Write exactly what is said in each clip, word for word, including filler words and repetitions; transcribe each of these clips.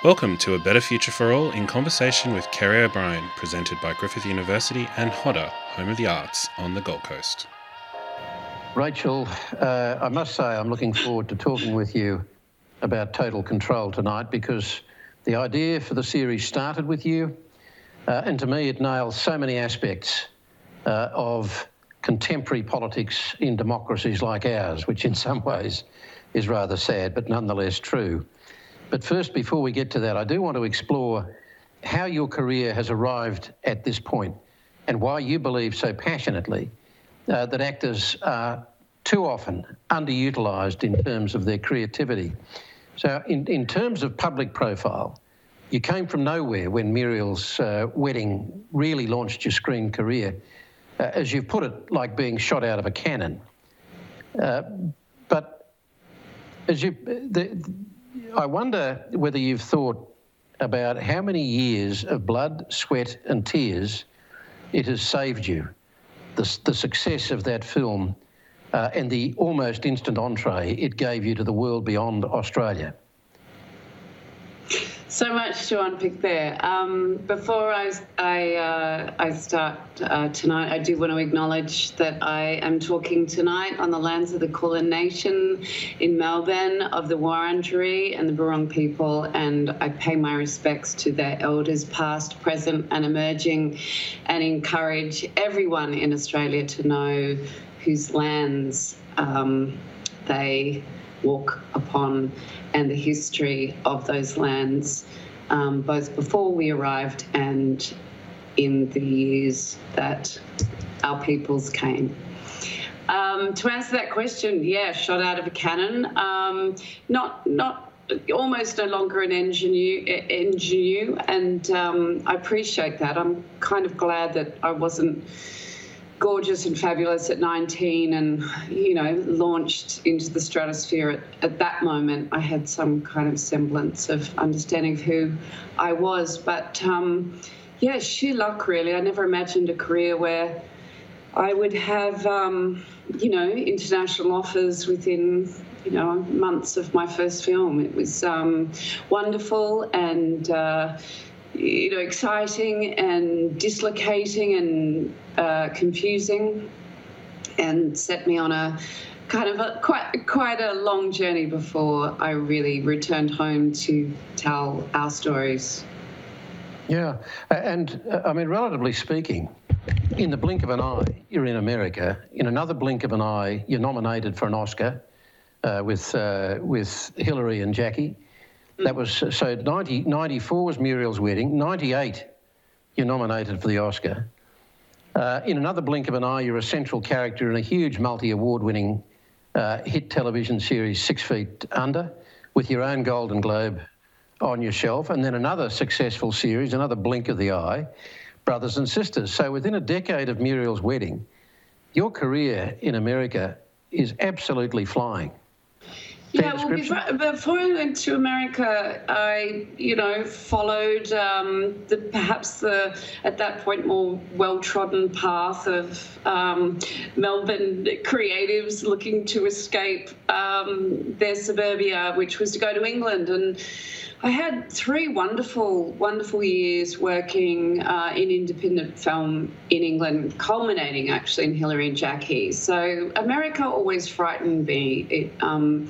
Welcome to A Better Future for All in conversation with Kerry O'Brien, presented by Griffith University and Hodder, Home of the Arts, on the Gold Coast. Rachel, uh, I must say I'm looking forward to talking with you about Total Control tonight, because the idea for the series started with you, uh, and to me it nails so many aspects uh, of contemporary politics in democracies like ours, which in some ways is rather sad, but nonetheless true. But first, before we get to that, I do want to explore how your career has arrived at this point and why you believe so passionately uh, that actors are too often underutilised in terms of their creativity. So in, in terms of public profile, you came from nowhere when Muriel's uh, Wedding really launched your screen career, uh, as you've put it, like being shot out of a cannon. Uh, but as you... The, I wonder whether you've thought about how many years of blood, sweat and tears it has saved you, the, the success of that film uh, and the almost instant entree it gave you to the world beyond Australia. So much to unpick there. Um, before I, I, uh, I start uh, tonight, I do want to acknowledge that I am talking tonight on the lands of the Kulin Nation in Melbourne, of the Wurundjeri and the Burong people, and I pay my respects to their elders past, present and emerging, and encourage everyone in Australia to know whose lands um, they walk upon and the history of those lands, um, both before we arrived and in the years that our peoples came. Um, to answer that question, yeah, shot out of a cannon. Um, not, not almost no longer an ingenue, ingenue and um, I appreciate that. I'm kind of glad that I wasn't gorgeous and fabulous at nineteen and, you know, launched into the stratosphere at, at that moment. I had some kind of semblance of understanding of who I was. But, um, yeah, sheer luck, really. I never imagined a career where I would have, um, you know, international offers within, you know, months of my first film. It was um, wonderful and, uh, you know, exciting and dislocating and uh, confusing, and set me on a kind of a, quite quite a long journey before I really returned home to tell our stories. Yeah, and uh, I mean, relatively speaking, in the blink of an eye, you're in America. In another blink of an eye, you're nominated for an Oscar uh, with uh, with Hilary and Jackie. That was, so ninety, ninety-four was Muriel's Wedding, ninety-eight you're nominated for the Oscar. Uh, in another blink of an eye, you're a central character in a huge multi-award-winning uh, hit television series, Six Feet Under, with your own Golden Globe on your shelf, and then another successful series, another blink of the eye, Brothers and Sisters. So within a decade of Muriel's Wedding, your career in America is absolutely flying. Yeah, well, before, before I went to America, I, you know, followed um, the perhaps the, at that point, more well-trodden path of um, Melbourne creatives looking to escape um, their suburbia, which was to go to England. And I had three wonderful, wonderful years working uh, in independent film in England, culminating actually in Hilary and Jackie. So America always frightened me. It, um,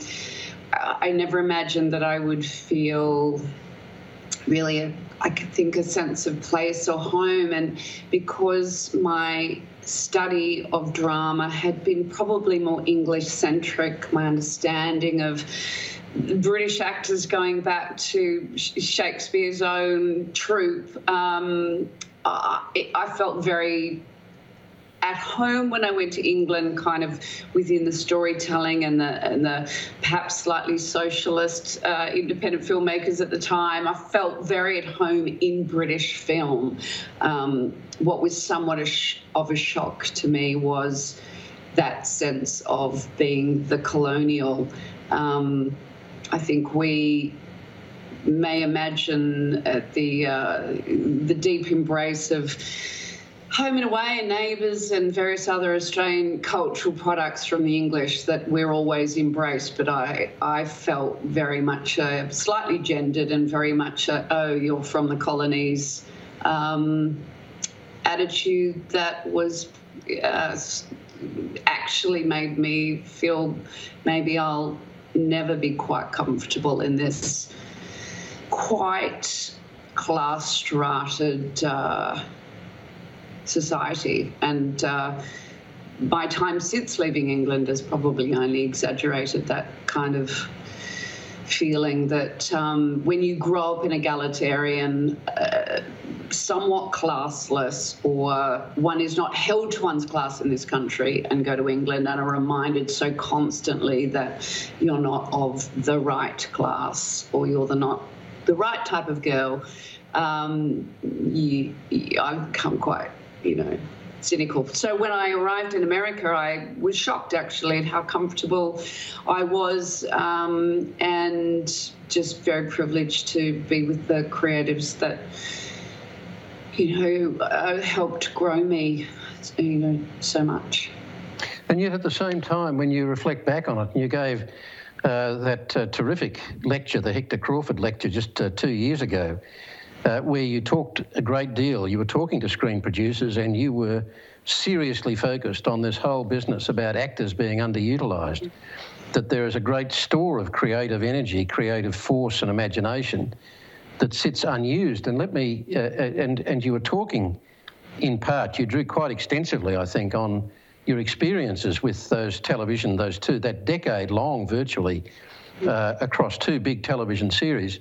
I never imagined that I would feel really, a, I could think, a sense of place or home. And because my study of drama had been probably more English-centric, my understanding of British actors going back to Shakespeare's own troupe, um, I, I felt very at home when I went to England, kind of within the storytelling and the and the perhaps slightly socialist uh, independent filmmakers at the time. I felt very at home in British film. Um, what was somewhat a sh- of a shock to me was that sense of being the colonial. Um, I think we may imagine at the uh, the deep embrace of Home and Away and Neighbours and various other Australian cultural products from the English that we're always embraced, but I, I felt very much uh, slightly gendered and very much a, oh, you're from the colonies um, attitude that was uh, actually made me feel maybe I'll never be quite comfortable in this quite class-strated uh, society. And uh, my time since leaving England has probably only exaggerated that kind of feeling that um, when you grow up in egalitarian, uh, somewhat classless, or one is not held to one's class in this country and go to England and are reminded so constantly that you're not of the right class or you're the not the right type of girl, um, you, you, I've become quite, you know, cynical. So when I arrived in America, I was shocked actually at how comfortable I was, um, and just very privileged to be with the creatives that, you know, uh, helped grow me, you know, so much. And yet at the same time, when you reflect back on it, and you gave uh, that uh, terrific lecture, the Hector Crawford lecture, just uh, two years ago, Uh, where you talked a great deal. You were talking to screen producers and you were seriously focused on this whole business about actors being underutilised, that there is a great store of creative energy, creative force and imagination that sits unused. And let me, uh, and, and you were talking in part, you drew quite extensively, I think, on your experiences with those television, those two, that decade long virtually uh, across two big television series.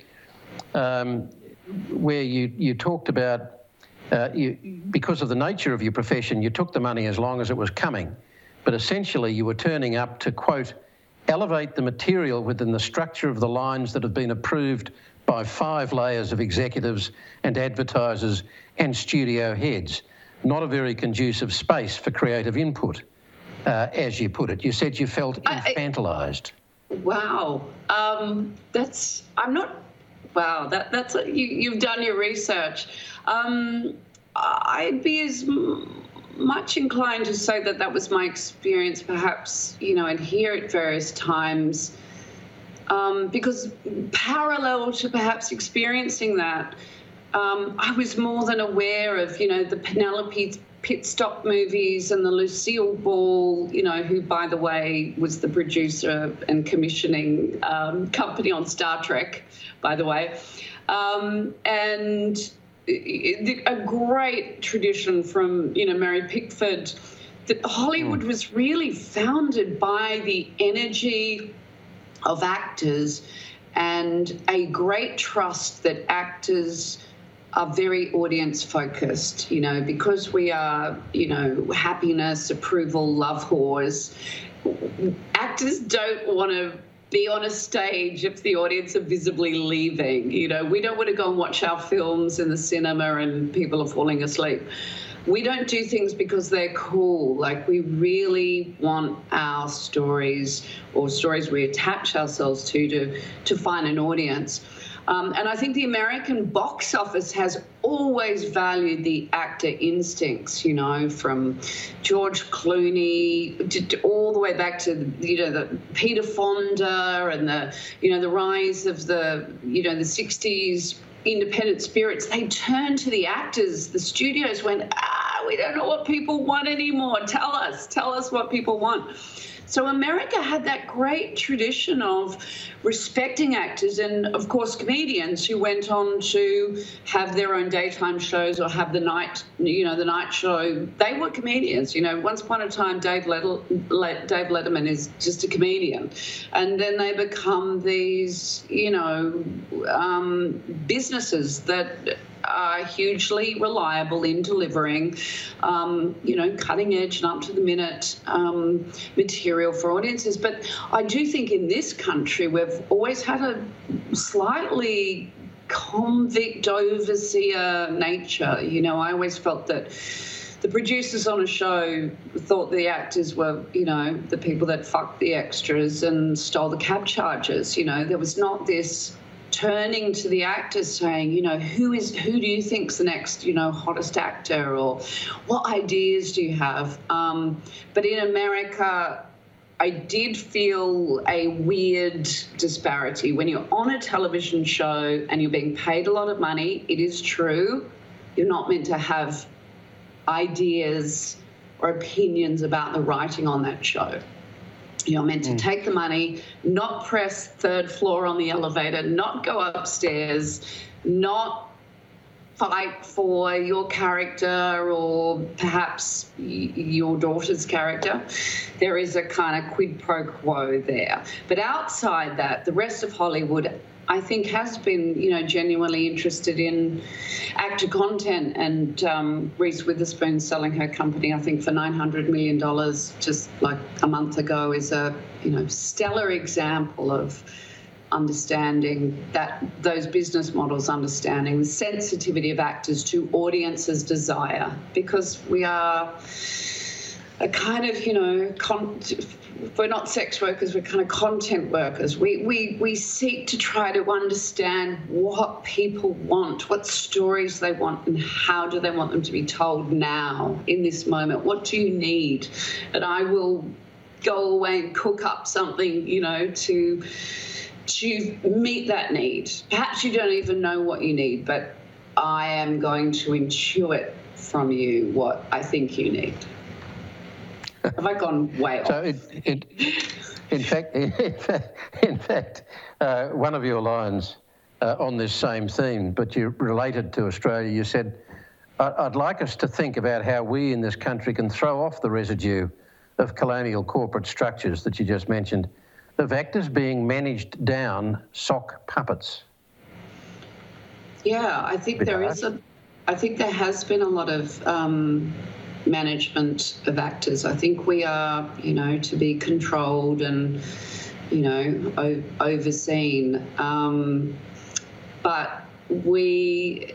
Um, where you, you talked about, uh, you, because of the nature of your profession, you took the money as long as it was coming, but essentially you were turning up to, quote, elevate the material within the structure of the lines that have been approved by five layers of executives and advertisers and studio heads. Not a very conducive space for creative input, uh, as you put it. You said you felt infantilized. I, I, wow. Um, that's, I'm not, Wow, that, that's you, you've done your research. Um, I'd be as m- much inclined to say that that was my experience, perhaps, you know, and here at various times, um, because parallel to perhaps experiencing that, um, I was more than aware of, you know, the Penelope Pit Stop movies and the Lucille Ball, you know, who, by the way, was the producer and commissioning um, company on Star Trek, by the way, um, and a great tradition from, you know, Mary Pickford, that Hollywood mm. was really founded by the energy of actors and a great trust that actors are very audience focused, you know, because we are, you know, happiness, approval, love whores. Actors don't want to be on a stage if the audience are visibly leaving. You know, we don't want to go and watch our films in the cinema and people are falling asleep. We don't do things because they're cool. Like, we really want our stories, or stories we attach ourselves to, to, to find an audience. Um, and I think the American box office has always valued the actor instincts, you know, from George Clooney to, to all the way back to, you know, the Peter Fonda and the, you know, the rise of the, you know, the sixties independent spirits. They turned to the actors. The studios went, ah, we don't know what people want anymore. Tell us, tell us what people want. So America had that great tradition of respecting actors and, of course, comedians who went on to have their own daytime shows or have the night, you know, the night show. They were comedians. You know, once upon a time, Dave, Lettel, Dave Letterman is just a comedian. And then they become these, you know, um, businesses that are hugely reliable in delivering, um, you know, cutting edge and up to the minute um, material for audiences. But I do think in this country we've always had a slightly convict overseer nature. You know, I always felt that the producers on a show thought the actors were, you know, the people that fucked the extras and stole the cab charges. You know, there was not this turning to the actors saying, you know, who is who do you think's the next, you know, hottest actor, or what ideas do you have? Um, but in America, I did feel a weird disparity. When you're on a television show and you're being paid a lot of money, it is true, you're not meant to have ideas or opinions about the writing on that show. You're meant to mm. take the money, not press third floor on the elevator, not go upstairs, not fight for your character or perhaps y- your daughter's character. There is a kind of quid pro quo there. But outside that, the rest of Hollywood, I think, has been, you know, genuinely interested in actor content. And um, Reese Witherspoon selling her company, I think, for nine hundred million dollars just like a month ago is a, you know, stellar example of understanding that those business models, understanding the sensitivity of actors to audiences' desire, because we are a kind of, you know, con- we're not sex workers, we're kind of content workers. We, we, we seek to try to understand what people want, what stories they want, and how do they want them to be told now, in this moment. What do you need? And I will go away and cook up something, you know, to to meet that need. Perhaps you don't even know what you need, but I am going to intuit from you what I think you need. Have I gone way so off? It, it, in fact, in fact, in fact uh, one of your lines uh, on this same theme, but you related to Australia, you said, I'd like us to think about how we in this country can throw off the residue of colonial corporate structures that you just mentioned, of actors being managed down sock puppets. Yeah, I think there is a, I think there has been a lot of um, management of actors. I think we are, you know, to be controlled and, you know, o- overseen. Um, but we,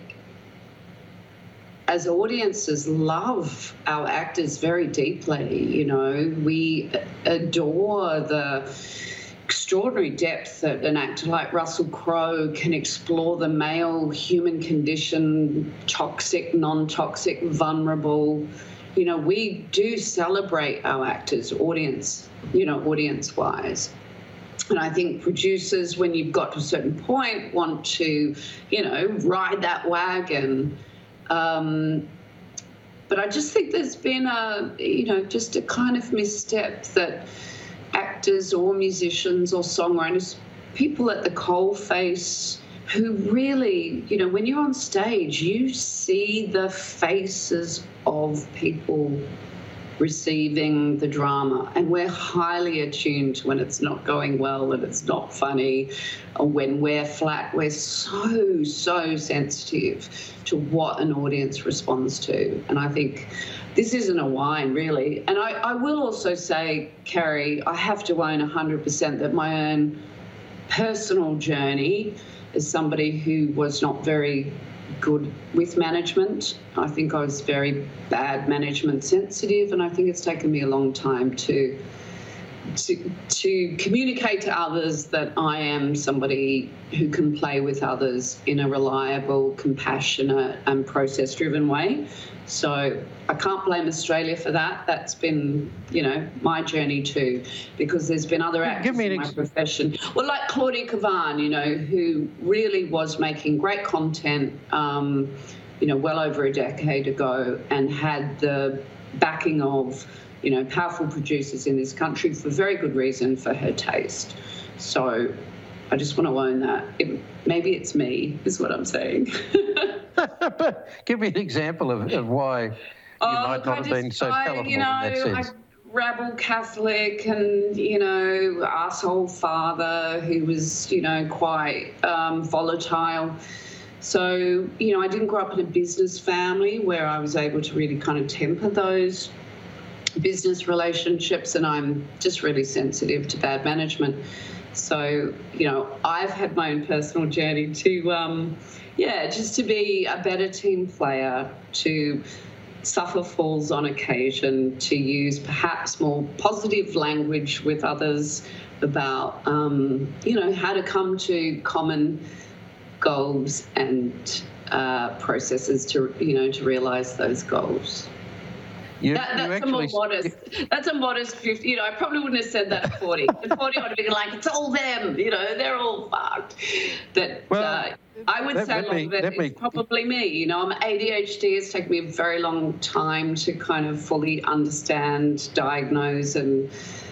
as audiences, love our actors very deeply. You know, we adore the extraordinary depth that an actor like Russell Crowe can explore the male human condition, toxic, non-toxic, vulnerable. You know, we do celebrate our actors, audience, you know, audience-wise. And I think producers, when you've got to a certain point, want to, you know, ride that wagon. Um, but I just think there's been a, you know, just a kind of misstep that actors or musicians or songwriters, people at the coalface who really, you know, when you're on stage, you see the faces of people receiving the drama, and we're highly attuned when it's not going well and it's not funny, or when we're flat. We're so, so sensitive to what an audience responds to. And I think this isn't a whine, really. And I, I will also say, Carrie, I have to own one hundred percent that my own personal journey as somebody who was not very good with management. I think I was very bad management sensitive, and I think it's taken me a long time to to to communicate to others that I am somebody who can play with others in a reliable, compassionate and process-driven way. So I can't blame Australia for that. That's been, you know, my journey too, because there's been other actors Give me an in my ex- profession. Well, like Claudia Kavan, you know, who really was making great content, um, you know, well over a decade ago, and had the backing of, you know, powerful producers in this country for very good reason, for her taste. So I just want to own that. It, maybe it's me, is what I'm saying. But give me an example of, of why you oh, might look, not I have just, been so I, palatable you know, in that sense. I, rabble Catholic and, you know, arsehole father who was, you know, quite um, volatile. So, you know, I didn't grow up in a business family where I was able to really kind of temper those business relationships, and I'm just really sensitive to bad management. So, you know, I've had my own personal journey to, um, yeah, just to be a better team player, to suffer falls on occasion, to use perhaps more positive language with others about, um, you know, how to come to common goals and uh, processes to, you know, to realise those goals. You, that, that's a more modest. That's a modest fifty. You know, I probably wouldn't have said that at forty. At forty, I would have been like, "It's all them." You know, they're all fucked. That well, uh, I would let, say let me, that it's me... probably me. You know, I'm A D H D. It's taken me a very long time to kind of fully understand, diagnose, and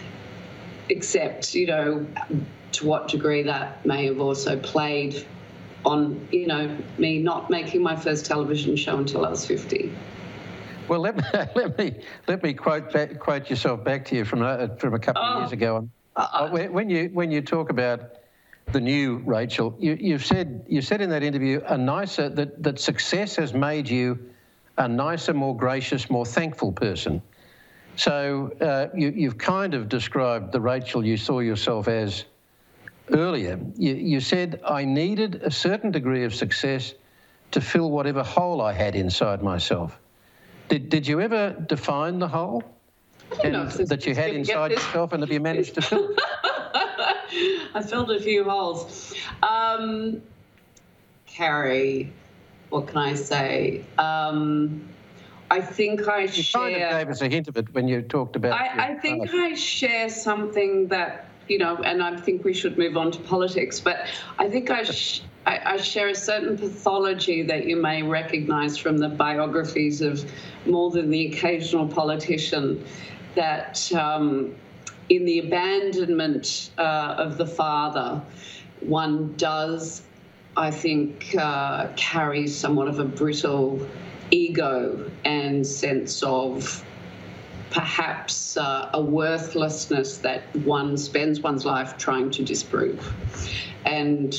accept. You know, to what degree that may have also played on, you know, me not making my first television show until I was fifty. Well, let me let me let me quote back, quote yourself back to you from uh, from a couple of oh. years ago. Uh, when you when you talk about the new Rachel, you, you've said you said in that interview a nicer that that success has made you a nicer, more gracious, more thankful person. So uh, you you've kind of described the Rachel you saw yourself as earlier. You you said I needed a certain degree of success to fill whatever hole I had inside myself. Did did you ever define the hole and that you had inside yourself, and have you managed to fill it? I filled a few holes. Um, Carrie, what can I say? Um, I think I you share... You kind of gave us a hint of it when you talked about... I, I think past. I share something that, you know, and I think we should move on to politics, but I think I... Sh- I, I share a certain pathology that you may recognise from the biographies of more than the occasional politician, that um, in the abandonment uh, of the father, one does, I think, uh, carry somewhat of a brittle ego and sense of perhaps uh, a worthlessness that one spends one's life trying to disprove. And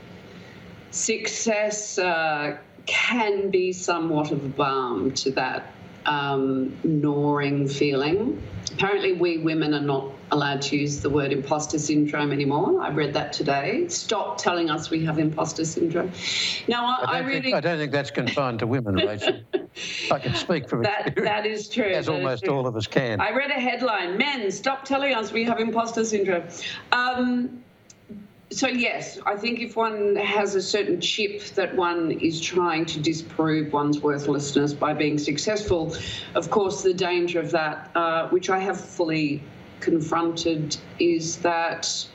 success uh, can be somewhat of a balm to that um, gnawing feeling. Apparently we women are not allowed to use the word imposter syndrome anymore. I read that today. Stop telling us we have imposter syndrome. Now, I, I, I really... Think, I don't think that's confined to women, Rachel. I can speak from that, experience. That is true. As that almost true. all of us can. I read a headline, men, stop telling us we have imposter syndrome. Um, So, yes, I think if one has a certain chip that one is trying to disprove one's worthlessness by being successful, of course, the danger of that, uh, which I have fully confronted, is that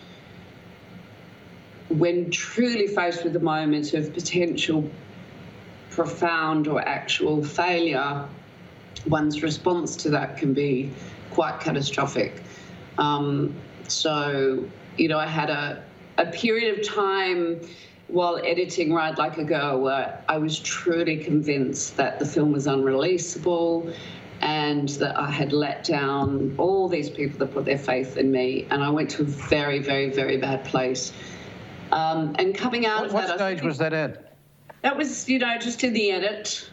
when truly faced with a moment of potential profound or actual failure, one's response to that can be quite catastrophic. Um, so, you know, I had a... a period of time while editing Ride Like a Girl where I was truly convinced that the film was unreleasable and that I had let down all these people that put their faith in me, and I went to a very, very, very bad place. Um, and coming out what, of what that... What stage was that at? That was, you know, just in the edit.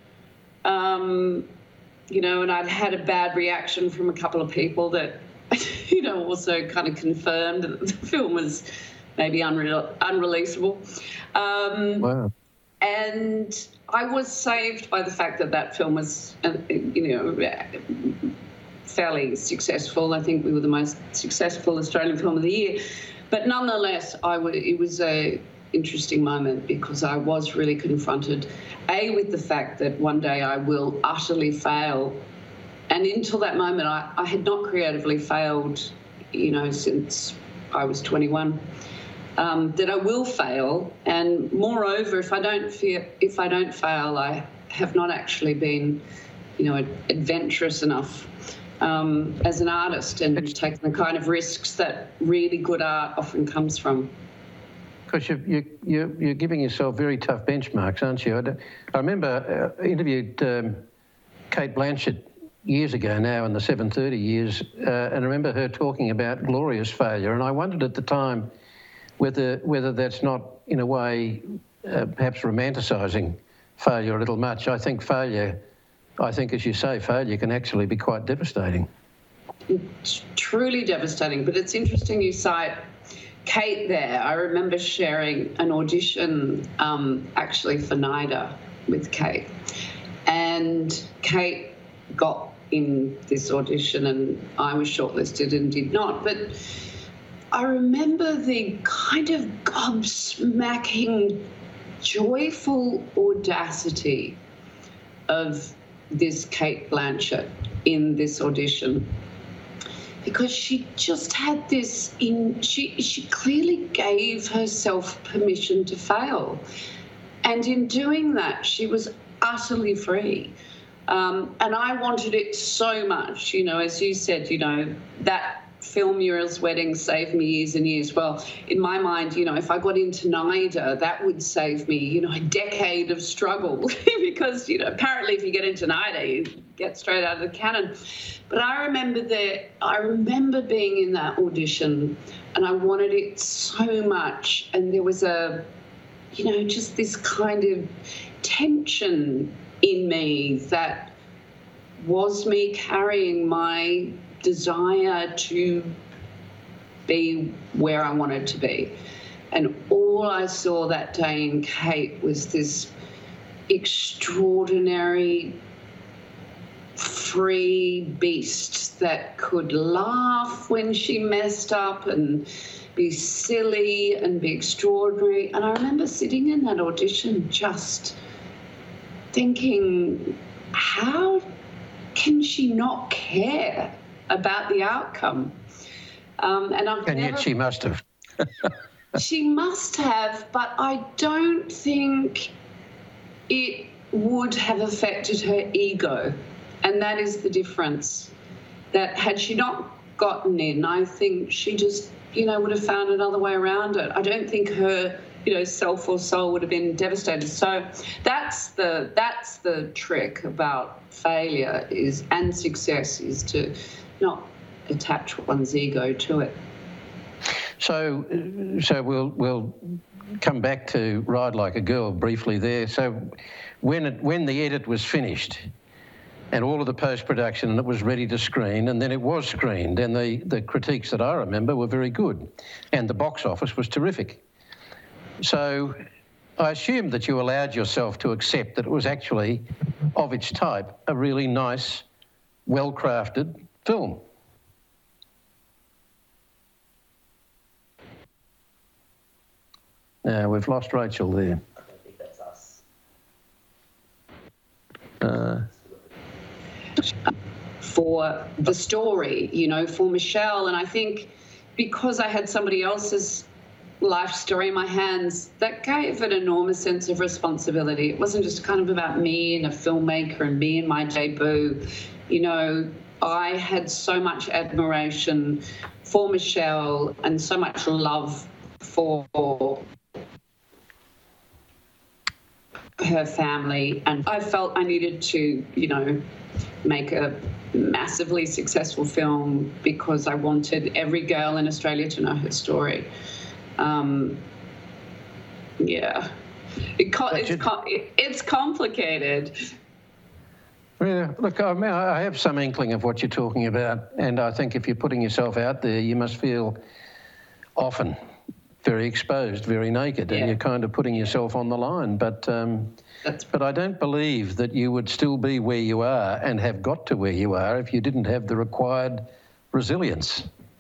Um, you know, and I'd had a bad reaction from a couple of people that, you know, also kind of confirmed that the film was maybe unre- unreleasable. Um, wow. And I was saved by the fact that that film was, uh, you know, fairly successful. I think we were the most successful Australian film of the year. But nonetheless, I w- it was a interesting moment because I was really confronted, A, with the fact that one day I will utterly fail. And until that moment, I, I had not creatively failed, you know, since I was twenty-one. Um, that I will fail, and moreover, if I don't fear, if I don't fail, I have not actually been, you know, adventurous enough um, as an artist and taken the kind of risks that really good art often comes from. Because you, you, you, you're giving yourself very tough benchmarks, aren't you? I, I remember uh, interviewed um, Kate Blanchett years ago now in the seven thirty years, uh, and I remember her talking about glorious failure, and I wondered at the time whether whether that's not, in a way, uh, perhaps romanticising failure a little much. I think failure, I think, as you say, failure can actually be quite devastating. It's truly devastating, but it's interesting you cite Kate there. I remember sharing an audition um, actually for NIDA with Kate, and Kate got in this audition, and I was shortlisted and did not. But I remember the kind of gobsmacking, joyful audacity of this Cate Blanchett in this audition, because she just had this in she she clearly gave herself permission to fail, and in doing that she was utterly free. Um, and I wanted it so much, you know, as you said, you know, that film Muriel's Wedding saved me years and years. Well, in my mind, you know, if I got into NIDA, that would save me, you know, a decade of struggle because, you know, apparently if you get into NIDA, you get straight out of the cannon. But I remember that, I remember being in that audition and I wanted it so much. And there was a, you know, just this kind of tension in me that was me carrying my desire to be where I wanted to be. And all I saw that day in Cate was this extraordinary, free beast that could laugh when she messed up and be silly and be extraordinary. And I remember sitting in that audition just thinking, how can she not care about the outcome? Um, and I've and never, yet she must have. She must have, but I don't think it would have affected her ego. And that is the difference. That had she not gotten in, I think she just, you know, would have found another way around it. I don't think her, you know, self or soul would have been devastated. So that's the that's the trick about failure is and success is to not attach one's ego to it. So, so we'll we'll come back to Ride Like a Girl briefly there. So, when it when the edit was finished, and all of the post-production, and it was ready to screen, and then it was screened, and the the critiques that I remember were very good, and the box office was terrific. So, I assumed that you allowed yourself to accept that it was actually, of its type, a really nice, well-crafted film. Uh, we've lost Rachel there. I think that's us. Uh, for the story, you know, for Michelle. And I think because I had somebody else's life story in my hands, that gave an enormous sense of responsibility. It wasn't just kind of about me and a filmmaker and me and my debut. You know, I had so much admiration for Michelle and so much love for her family, and I felt I needed to, you know, make a massively successful film because I wanted every girl in Australia to know her story. Um, yeah, it co- it's, you, co- it, it's complicated. Yeah, look, I mean, I have some inkling of what you're talking about, and I think if you're putting yourself out there, you must feel often very exposed, very naked, Yeah. and you're kind of putting yourself on the line. But um, That's but I don't believe that you would still be where you are and have got to where you are if you didn't have the required resilience.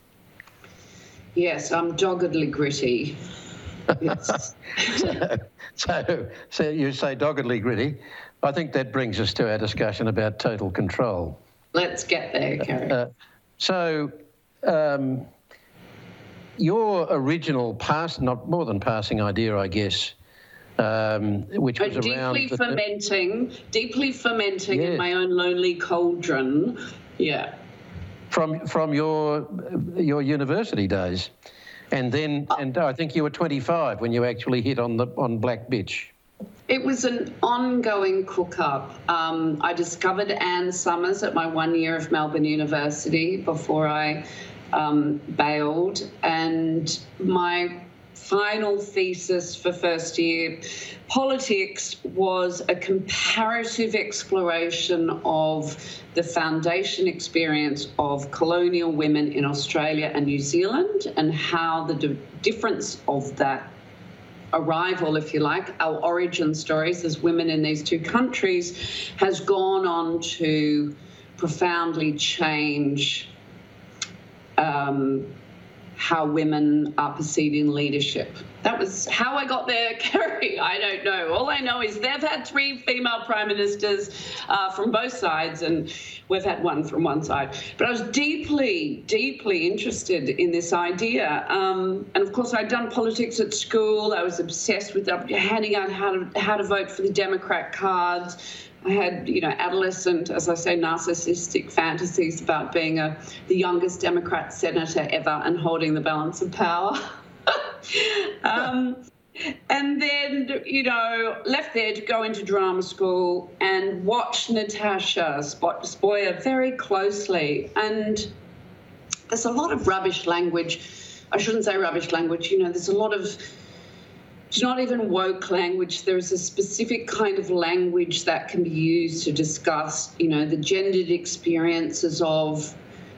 Yes, I'm doggedly gritty. Yes. so, so, so you say doggedly gritty. I think that brings us to our discussion about total control. Let's get there, Kerry. Uh, so, um, your original pass, not more than passing idea, I guess, um, which was deeply around... Deeply fermenting, deeply fermenting Yeah. in my own lonely cauldron. Yeah. From from your your university days. And then, and I think you were twenty-five when you actually hit on the on Black Bitch. It was an ongoing cook-up. Um, I discovered Anne Summers at my one year of Melbourne University before I um, bailed, and my final thesis for first year politics was a comparative exploration of the foundation experience of colonial women in Australia and New Zealand and how the di- difference of that arrival, if you like, our origin stories as women in these two countries has gone on to profoundly change um, how women are perceived in leadership. That was how I got there, Kerry. I don't know. All I know is they've had three female prime ministers uh, from both sides, and we've had one from one side. But I was deeply, deeply interested in this idea. Um, and of course, I'd done politics at school. I was obsessed with handing out how to, how to vote for the Democrat cards. I had, you know, adolescent, as I say, narcissistic fantasies about being a the youngest Democrat senator ever and holding the balance of power. um, and then, you know, left there to go into drama school and watch Natasha Spoya very closely. And there's a lot of rubbish language. I shouldn't say rubbish language. You know, there's a lot of... It's not even woke language. There's a specific kind of language that can be used to discuss, you know, the gendered experiences of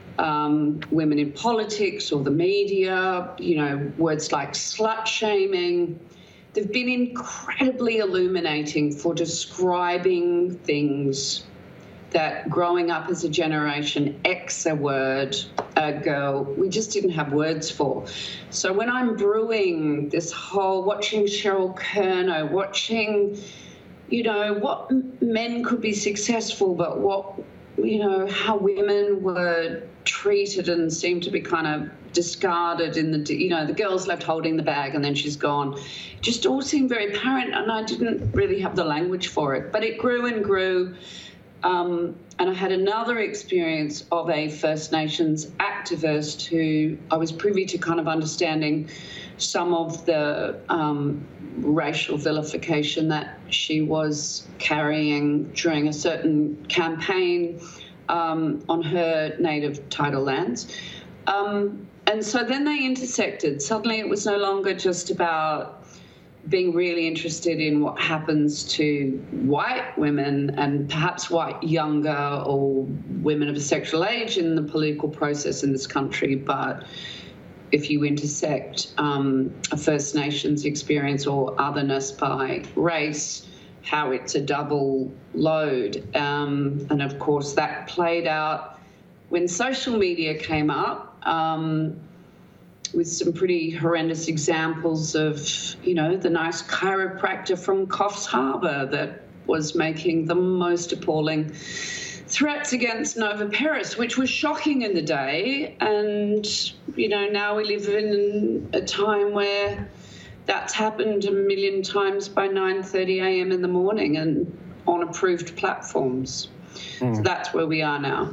um, women in politics or the media, you know, words like slut shaming. They've been incredibly illuminating for describing things that growing up as a generation X a word ago, we just didn't have words for. So when I'm brewing this whole, watching Cheryl Kerno, watching, you know, what men could be successful, but what, you know, how women were treated and seemed to be kind of discarded in the, you know, the girl's left holding the bag and then she's gone. It just all seemed very apparent, and I didn't really have the language for it. But it grew and grew. Um, and I had another experience of a First Nations activist who I was privy to kind of understanding some of the um, racial vilification that she was carrying during a certain campaign um, on her native tidal lands. Um, and so then they intersected. Suddenly it was no longer just about being really interested in what happens to white women and perhaps white younger or women of a sexual age in the political process in this country. But if you intersect um, a First Nations experience or otherness by race, how it's a double load. Um, and of course, that played out when social media came up. Um, with some pretty horrendous examples of, you know, the nice chiropractor from Coffs Harbour that was making the most appalling threats against Nova Peris, which was shocking in the day. And, you know, now we live in a time where that's happened a million times by nine thirty a.m. in the morning and on approved platforms. Mm. So that's where we are now.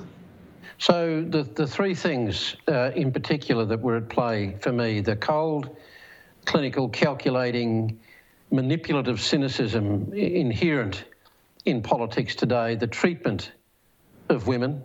So the, the three things uh, in particular that were at play for me, the cold, clinical, calculating, manipulative cynicism inherent in politics today, the treatment of women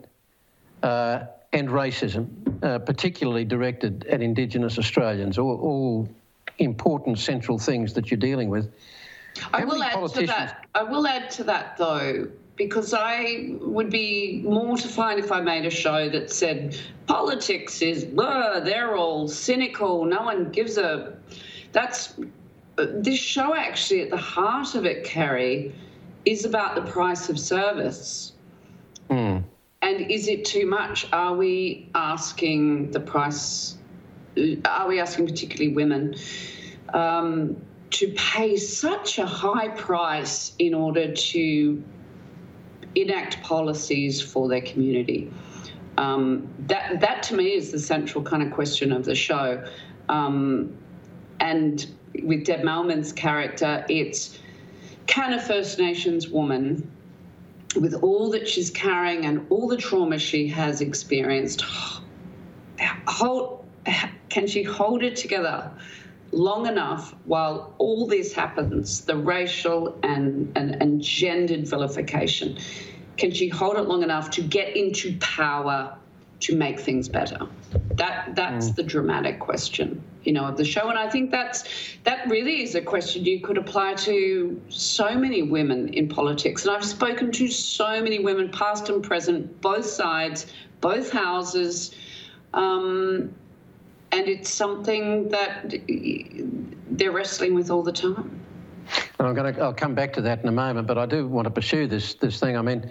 uh, and racism, uh, particularly directed at Indigenous Australians, all, all important central things that you're dealing with. I will add to that. I will add to that though, because I would be mortified if I made a show that said politics is, blah, they're all cynical, no one gives a... That's... This show actually, at the heart of it, Kerry, is about the price of service. Mm. And is it too much? Are we asking the price... Are we asking particularly women um, to pay such a high price in order to enact policies for their community? Um, that, that to me is the central kind of question of the show. Um, and with Deb Melman's character, it's, can a First Nations woman, with all that she's carrying and all the trauma she has experienced, hold, can she hold it together long enough while all this happens, the racial and, and, and gendered vilification? Can she hold it long enough to get into power to make things better? That that's mm. the dramatic question, you know, of the show. And I think that's that really is a question you could apply to so many women in politics. And I've spoken to so many women, past and present, both sides, both houses. Um, and it's something that they're wrestling with all the time. And I'm going to, I'll come back to that in a moment, but I do want to pursue this this thing. I mean,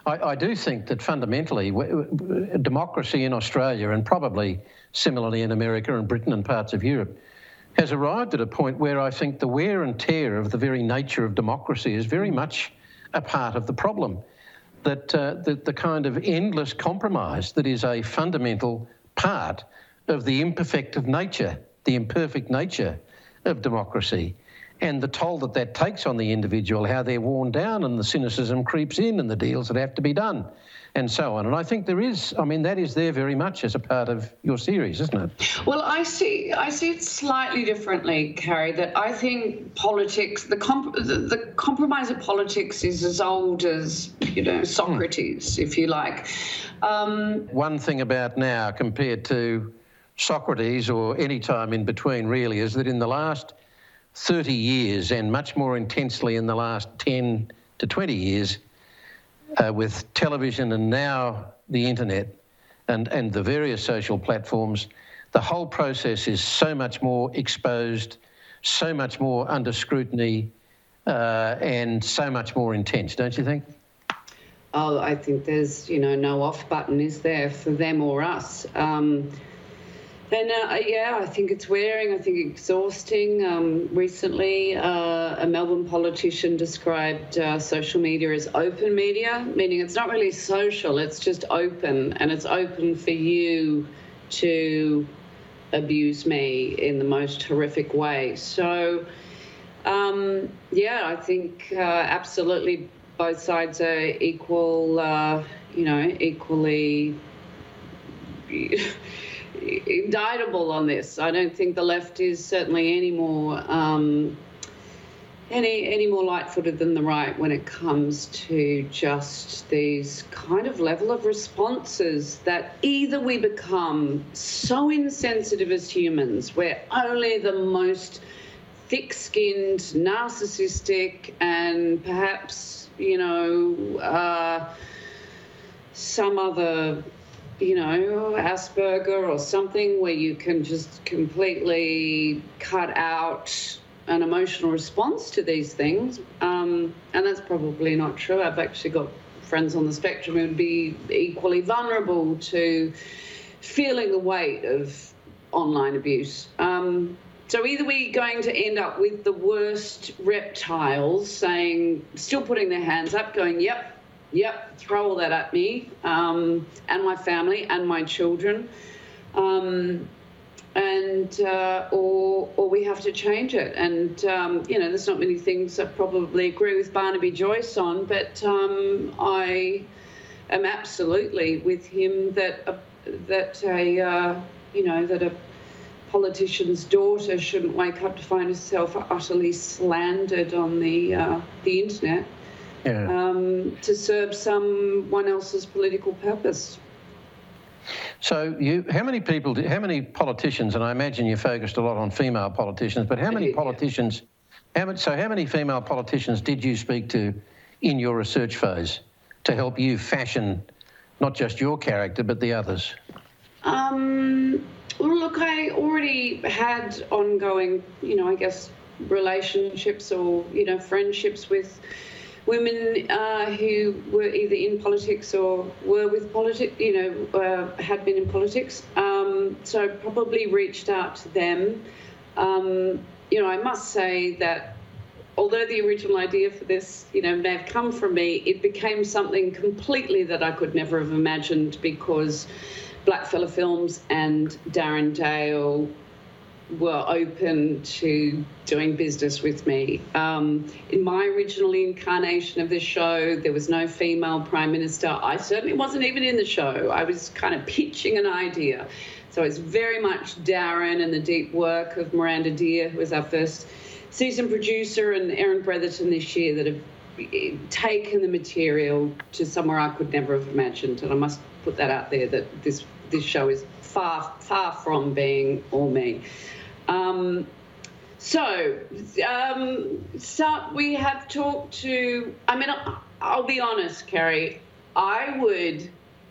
I, I do think that fundamentally w- w- democracy in Australia, and probably similarly in America and Britain and parts of Europe, has arrived at a point where I think the wear and tear of the very nature of democracy is very much a part of the problem. That uh, the, the kind of endless compromise that is a fundamental part of the imperfect of nature, the imperfect nature of democracy, and the toll that that takes on the individual, how they're worn down and the cynicism creeps in and the deals that have to be done and so on. And I think there is, I mean, that is there very much as a part of your series, isn't it? Well, I see I see it slightly differently, Carrie, that I think politics, the, comp- the, the compromise of politics is as old as, you know, Socrates, hmm. if you like. Um, One thing about now compared to Socrates or any time in between really is that in the last thirty years and much more intensely in the last ten to twenty years, uh, with television and now the internet and, and the various social platforms, the whole process is so much more exposed, so much more under scrutiny, uh, and so much more intense, don't you think? Oh, I think there's, you know, no off button, is there, for them or us? Um, And uh, yeah, I think it's wearing, I think exhausting. Um, recently, uh, a Melbourne politician described uh, social media as open media, meaning it's not really social, it's just open, and it's open for you to abuse me in the most horrific way. So, um, yeah, I think uh, absolutely both sides are equal, uh, you know, equally indictable on this. I don't think the left is certainly any more um, any any more light-footed than the right when it comes to just these kind of level of responses that either we become so insensitive as humans, where only the most thick-skinned, narcissistic, and perhaps, you know, uh, some other, you know, Asperger or something, where you can just completely cut out an emotional response to these things. Um, and that's probably not true. I've actually got friends on the spectrum who would be equally vulnerable to feeling the weight of online abuse. Um, so either we're going to end up with the worst reptiles saying, still putting their hands up, going, yep, Yep, throw all that at me, um, and my family and my children, um, and uh, or or we have to change it. And um, you know, there's not many things I probably agree with Barnaby Joyce on, but um, I am absolutely with him that a, that a uh, you know that a politician's daughter shouldn't wake up to find herself utterly slandered on the uh, the internet. Yeah. Um, to serve someone else's political purpose. So, you, how many people, do, how many politicians, and I imagine you focused a lot on female politicians, but how many politicians, how many, so how many female politicians did you speak to in your research phase to help you fashion not just your character, but the others? Um, well, look, I already had ongoing, you know, I guess, relationships or, you know, friendships with women uh, who were either in politics or were with politics, you know, uh, had been in politics. Um, so probably reached out to them. Um, you know, I must say that although the original idea for this, you know, may have come from me, it became something completely that I could never have imagined, because Blackfella Films and Darren Dale were open to doing business with me. Um, in my original incarnation of this show, there was no female Prime Minister. I certainly wasn't even in the show. I was kind of pitching an idea. So it's very much Darren and the deep work of Miranda Deer, who was our first season producer, and Erin Bretherton this year, that have taken the material to somewhere I could never have imagined. And I must put that out there, that this, this show is far, far from being all me. Um, so, um, so we have talked to, I mean, I'll, I'll be honest, Carrie, I would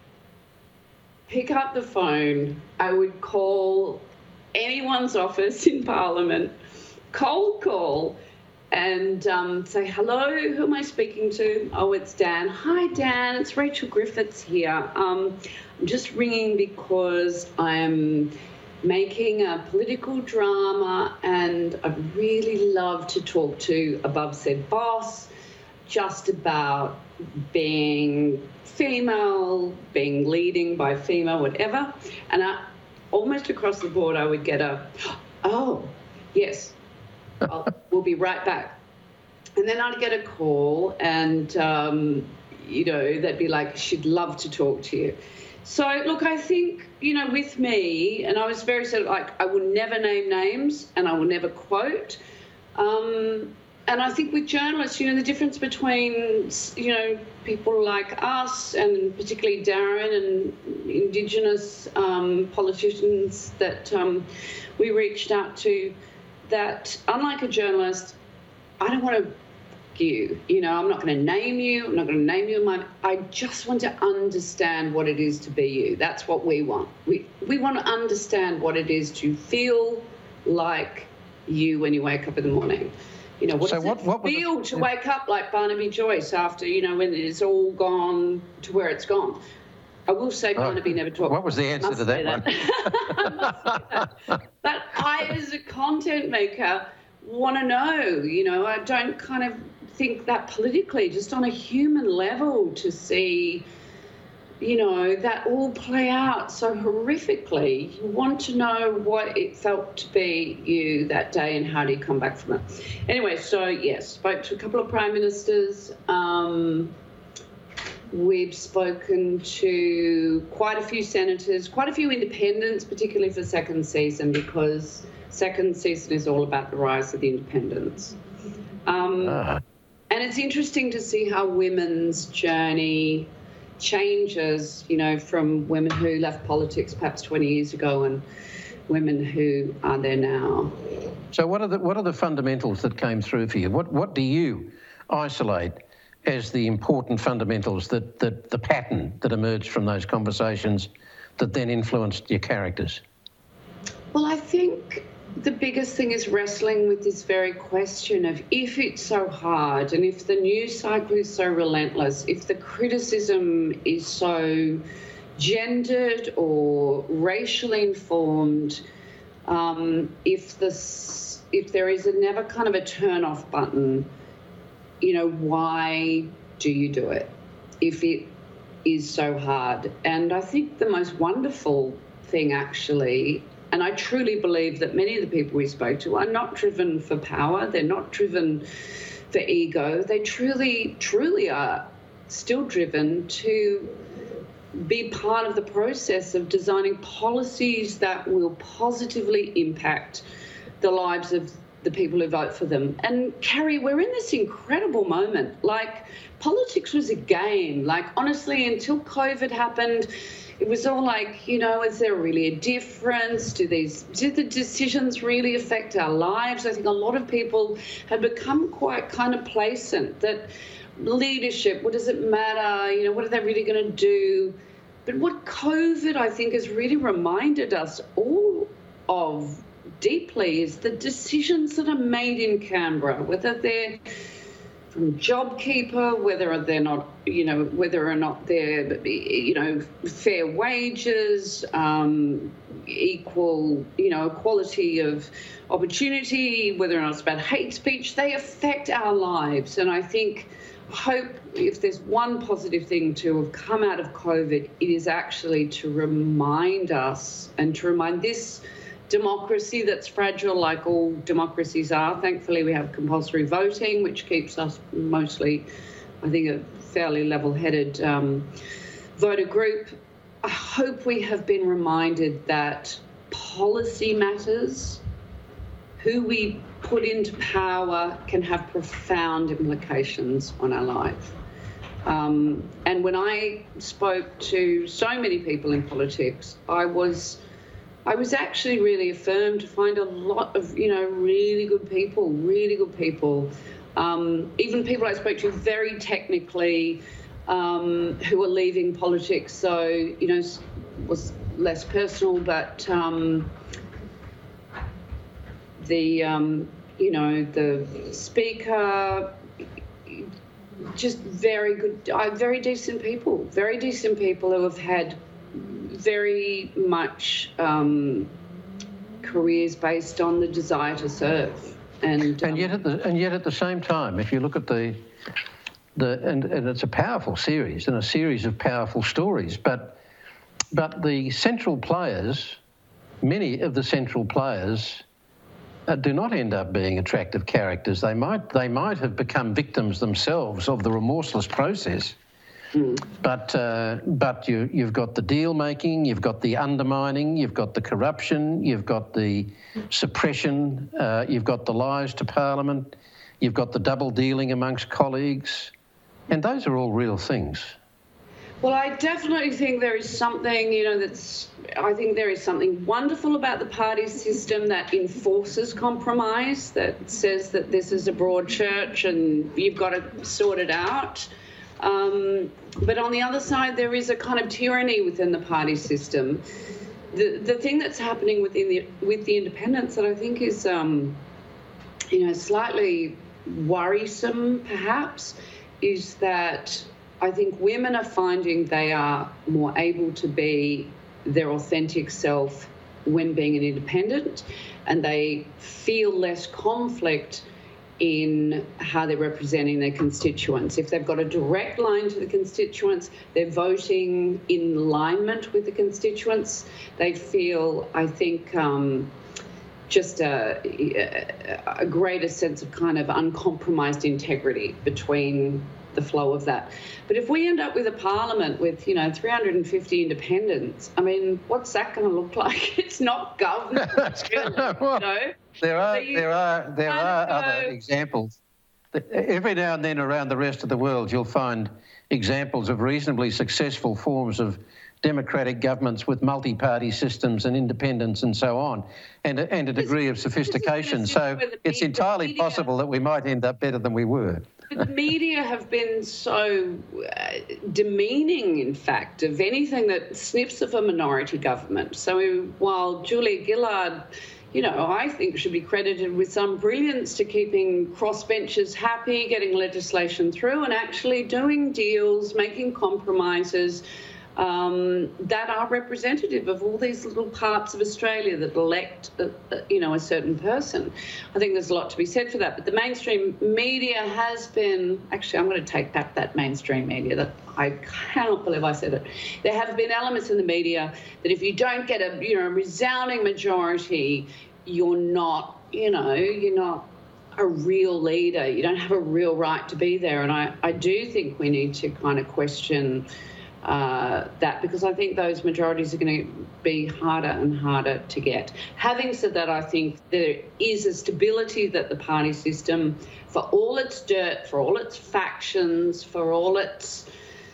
pick up the phone, I would call anyone's office in Parliament, cold call, and um, say, hello, who am I speaking to? Oh, it's Dan. Hi, Dan, it's Rachel Griffiths here. Um, I'm just ringing because I'm making a political drama and I'd really love to talk to Above Said Boss just about being female, being leading by female, whatever. And I, almost across the board, I would get a, oh, yes, I'll, we'll be right back. And then I'd get a call and, um, you know, they'd be like, she'd love to talk to you. So, look, I think, you know, with me, and I was very sort of like, I will never name names and I will never quote. Um, and I think with journalists, you know, the difference between, you know, people like us and particularly Darren and Indigenous um, politicians that um, we reached out to, that unlike a journalist, I don't want to you, you know, I'm not going to name you, I'm not going to name you in my, I just want to understand what it is to be you. That's what we want. We we want to understand what it is to feel like you when you wake up in the morning. You know, what so does what, it what feel the, to wake up like Barnaby Joyce after, you know, when it's all gone to where it's gone? I will say Barnaby oh, never talked. What was the answer to that, that one? But I, as a content maker, want to know, you know, I don't kind of think that politically, just on a human level, to see, you know, that all play out so horrifically. You want to know what it felt to be you that day and how do you come back from it. Anyway, so yes, spoke to a couple of prime ministers. Um, we've spoken to quite a few senators, quite a few independents, particularly for second season, because second season is all about the rise of the independents. Um, ah. And it's interesting to see how women's journey changes, you know, from women who left politics perhaps twenty years ago and women who are there now. So what are the what are the fundamentals that came through for you? What what do you isolate as the important fundamentals, that, that the pattern that emerged from those conversations that then influenced your characters? Well, I think the biggest thing is wrestling with this very question of, if it's so hard and if the news cycle is so relentless, if the criticism is so gendered or racially informed, um, if this, if there is a never kind of a turn-off button, you know, why do you do it if it is so hard? And I think the most wonderful thing, actually, and I truly believe that many of the people we spoke to are not driven for power. They're not driven for ego. They truly, truly are still driven to be part of the process of designing policies that will positively impact the lives of the people who vote for them. And Carrie, we're in this incredible moment. Like, politics was a game. Like, honestly, until COVID happened, it was all like, you know, is there really a difference? Do these, do the decisions really affect our lives? I think a lot of people have become quite kind of complacent that leadership, what does it matter? You know, what are they really going to do? But what COVID, I think, has really reminded us all of deeply is the decisions that are made in Canberra, whether they're from JobKeeper, whether they're not, you know, whether or not they're, you know, fair wages, um, equal, you know, equality of opportunity, whether or not it's about hate speech, they affect our lives. And I think, I hope if there's one positive thing to have come out of COVID, it is actually to remind us and to remind this democracy that's fragile, like all democracies are. Thankfully, we have compulsory voting, which keeps us mostly, I think, a fairly level-headed um, voter group. I hope we have been reminded that policy matters. Who we put into power can have profound implications on our life. Um, and when I spoke to so many people in politics, I was I was actually really affirmed to find a lot of, you know, really good people, really good people. Um, even people I spoke to very technically um, who were leaving politics. So, you know, was less personal, but um, the um, you know, the Speaker, just very good, uh, very decent people, very decent people who have had very much um, careers based on the desire to serve. And, um, and yet, at the and yet at the same time, if you look at the the and, and it's a powerful series and a series of powerful stories, but but the central players, many of the central players, uh, do not end up being attractive characters. They might they might have become victims themselves of the remorseless process. Mm. But uh, but you you've got the deal making, you've got the undermining, you've got the corruption, you've got the suppression, uh, you've got the lies to Parliament, you've got the double dealing amongst colleagues, and those are all real things. Well, I definitely think there is something, you know, that's, I think there is something wonderful about the party system that enforces compromise, that says that this is a broad church and you've got to sort it out. Um, but on the other side, there is a kind of tyranny within the party system. The the thing that's happening within the with the independents that I think is, um, you know, slightly worrisome, perhaps, is that I think women are finding they are more able to be their authentic self when being an independent, and they feel less conflict in how they're representing their constituents. If they've got a direct line to the constituents, they're voting in alignment with the constituents, they feel, I think, um, just a, a greater sense of kind of uncompromised integrity between the flow of that. But if we end up with a parliament with, you know, three hundred fifty independents, I mean, what's that going to look like? It's not government, really, well, you know? There are, so you there are, there are go, other examples. Every now and then around the rest of the world, you'll find examples of reasonably successful forms of democratic governments with multi-party systems and independence and so on, and, and a degree of sophistication. So it's entirely possible that we might end up better than we were. But the media have been so uh, demeaning, in fact, of anything that sniffs of a minority government. So while Julia Gillard, you know, I think should be credited with some brilliance to keeping crossbenchers happy, getting legislation through and actually doing deals, making compromises, Um, that are representative of all these little parts of Australia that elect, uh, you know, a certain person. I think there's a lot to be said for that. But the mainstream media has been, actually, I'm going to take back that mainstream media. That I cannot believe I said it. There have been elements in the media that if you don't get a, you know, resounding majority, you're not, you know, you're not a real leader. You don't have a real right to be there. And I, I do think we need to kind of question Uh, that, because I think those majorities are going to be harder and harder to get. Having said that, I think there is a stability that the party system, for all its dirt, for all its factions, for all its,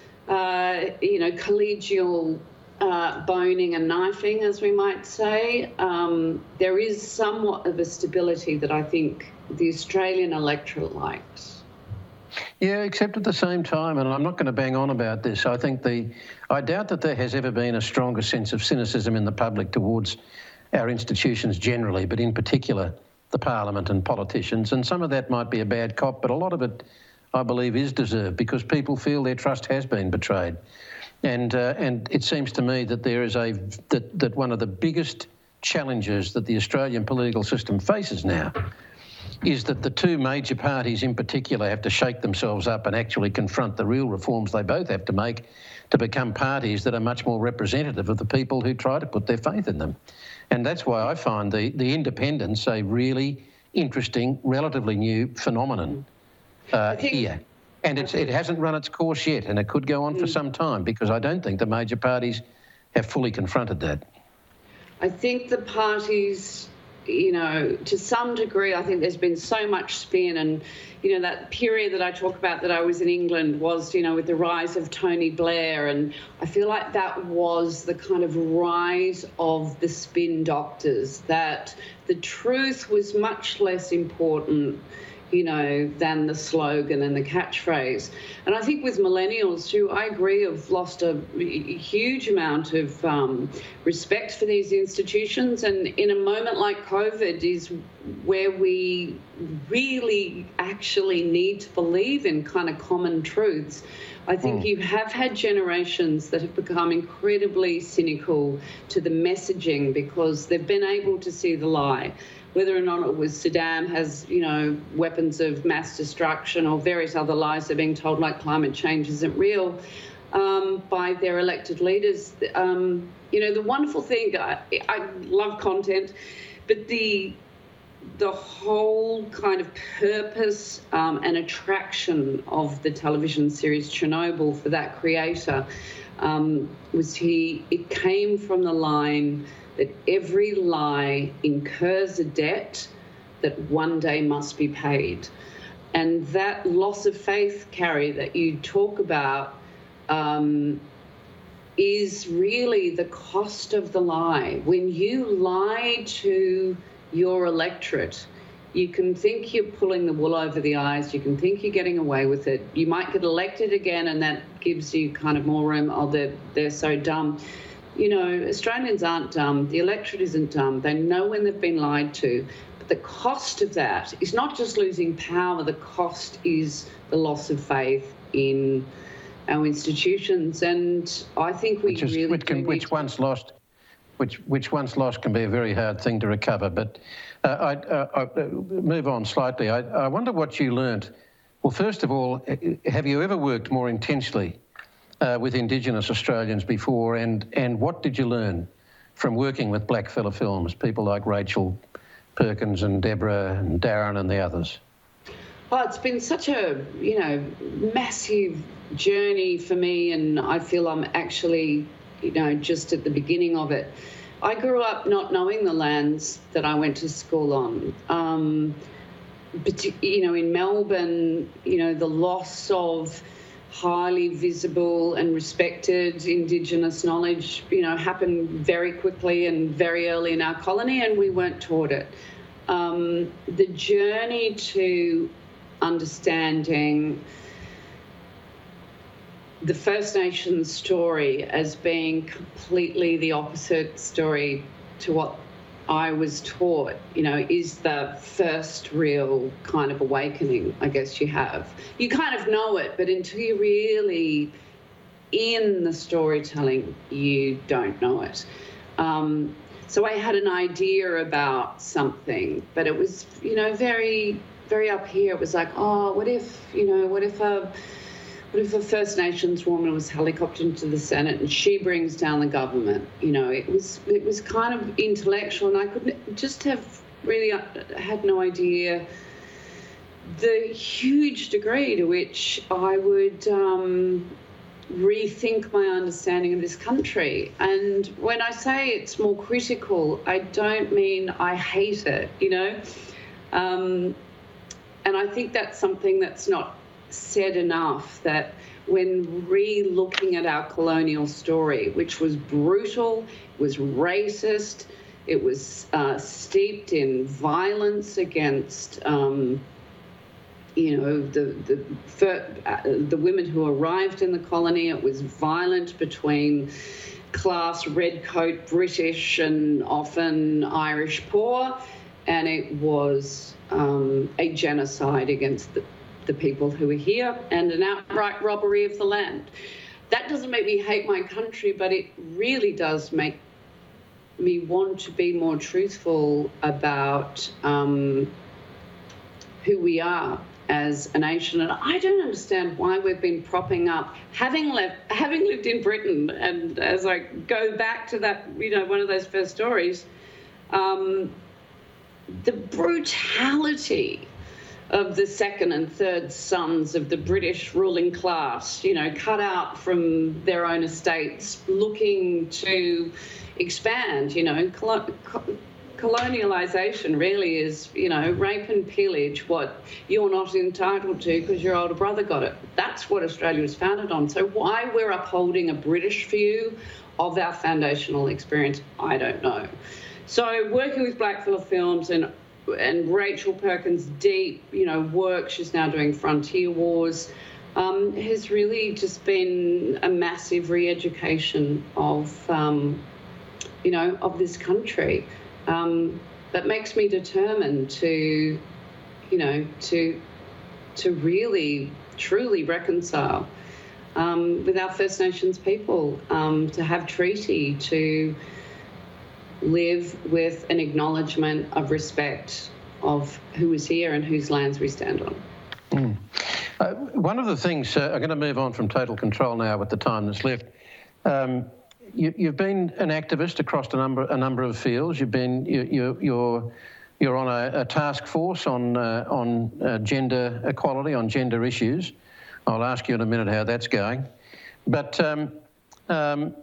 uh, you know, collegial uh, boning and knifing, as we might say, um, there is somewhat of a stability that I think the Australian electorate likes. Yeah, except at the same time, and I'm not going to bang on about this, I think the, I doubt that there has ever been a stronger sense of cynicism in the public towards our institutions generally, but in particular the Parliament and politicians. And some of that might be a bad cop, but a lot of it, I believe, is deserved because people feel their trust has been betrayed. And uh, and it seems to me that there is a, that, that one of the biggest challenges that the Australian political system faces now is that the two major parties in particular have to shake themselves up and actually confront the real reforms they both have to make to become parties that are much more representative of the people who try to put their faith in them. And that's why I find the, the independents a really interesting, relatively new phenomenon uh, here. And it's, it hasn't run its course yet, and it could go on mm. for some time because I don't think the major parties have fully confronted that. I think the parties, you know, to some degree, I think there's been so much spin, and, you know, that period that I talk about that I was in England was, you know, with the rise of Tony Blair, and I feel like that was the kind of rise of the spin doctors, that the truth was much less important. you know, than the slogan and the catchphrase. And I think with millennials who, I agree, have lost a huge amount of um, respect for these institutions. And in a moment like COVID is where we really actually need to believe in kind of common truths. I think mm. you have had generations that have become incredibly cynical to the messaging because they've been able to see the lie. Whether or not it was Saddam has, you know, weapons of mass destruction or various other lies they're being told, like climate change isn't real, um, by their elected leaders. Um, you know, the wonderful thing, I, I love content, but the the whole kind of purpose um, and attraction of the television series Chernobyl for that creator um, was he, it came from the line that every lie incurs a debt that one day must be paid. And that loss of faith, Carrie, that you talk about um, is really the cost of the lie. When you lie to your electorate, you can think you're pulling the wool over the eyes, you can think you're getting away with it. You might get elected again and that gives you kind of more room, oh, they're, they're so dumb. You know, Australians aren't dumb. The electorate isn't dumb. They know when they've been lied to. But the cost of that is not just losing power. The cost is the loss of faith in our institutions. And I think we which is, really which, can, which once lost, which which once lost can be a very hard thing to recover. But uh, I, uh, I move on slightly. I, I wonder what you learnt. Well, first of all, have you ever worked more intensely Uh, with Indigenous Australians before, and, and what did you learn from working with blackfella films, people like Rachel Perkins and Deborah and Darren and the others? Well, it's been such a, you know, massive journey for me, and I feel I'm actually, you know, just at the beginning of it. I grew up not knowing the lands that I went to school on. Um, but, you know, in Melbourne, you know, the loss of highly visible and respected Indigenous knowledge, you know, happened very quickly and very early in our colony, and we weren't taught it. Um, the journey to understanding the First Nations story as being completely the opposite story to what I was taught, you know, is the first real kind of awakening, I guess you have. You kind of know it, but until you're really in the storytelling, you don't know it. Um, so I had an idea about something, but it was, you know, very, very up here. It was like, oh, what if, you know, what if a... What if a First Nations woman was helicoptered into the Senate and she brings down the government? You know, it was it was kind of intellectual, and I couldn't just have really had no idea the huge degree to which I would um, rethink my understanding of this country. And when I say it's more critical, I don't mean I hate it, you know. Um, and I think that's something that's not said enough, that when re-looking at our colonial story, which was brutal, was racist, it was uh, steeped in violence against, um, you know, the the, for, uh, the women who arrived in the colony. It was violent between class redcoat British and often Irish poor, and it was um, a genocide against the the people who are here, and an outright robbery of the land. That doesn't make me hate my country, but it really does make me want to be more truthful about um, who we are as a nation. And I don't understand why we've been propping up, having left, having lived in Britain, and as I go back to that, you know, one of those first stories, um, the brutality of the second and third sons of the British ruling class, you know, cut out from their own estates, looking to expand, you know. Col- co- colonialisation really is, you know, rape and pillage what you're not entitled to because your older brother got it. That's what Australia was founded on. So why we're upholding a British view of our foundational experience, I don't know. So working with blackfella films and and Rachel Perkins' deep, you know, work, she's now doing Frontier Wars, um, has really just been a massive re-education of, um, you know, of this country. Um, that makes me determined to, you know, to to really, truly reconcile um, with our First Nations people, um, to have treaty, to live with an acknowledgement of respect of who is here and whose lands we stand on. Mm. Uh, one of the things, uh, I'm going to move on from total control now with the time that's left. Um, you, you've been an activist across a number a number of fields. You've been you, you, you're you're on a, a task force on uh, on uh, gender equality, on gender issues. I'll ask you in a minute how that's going. But um, um,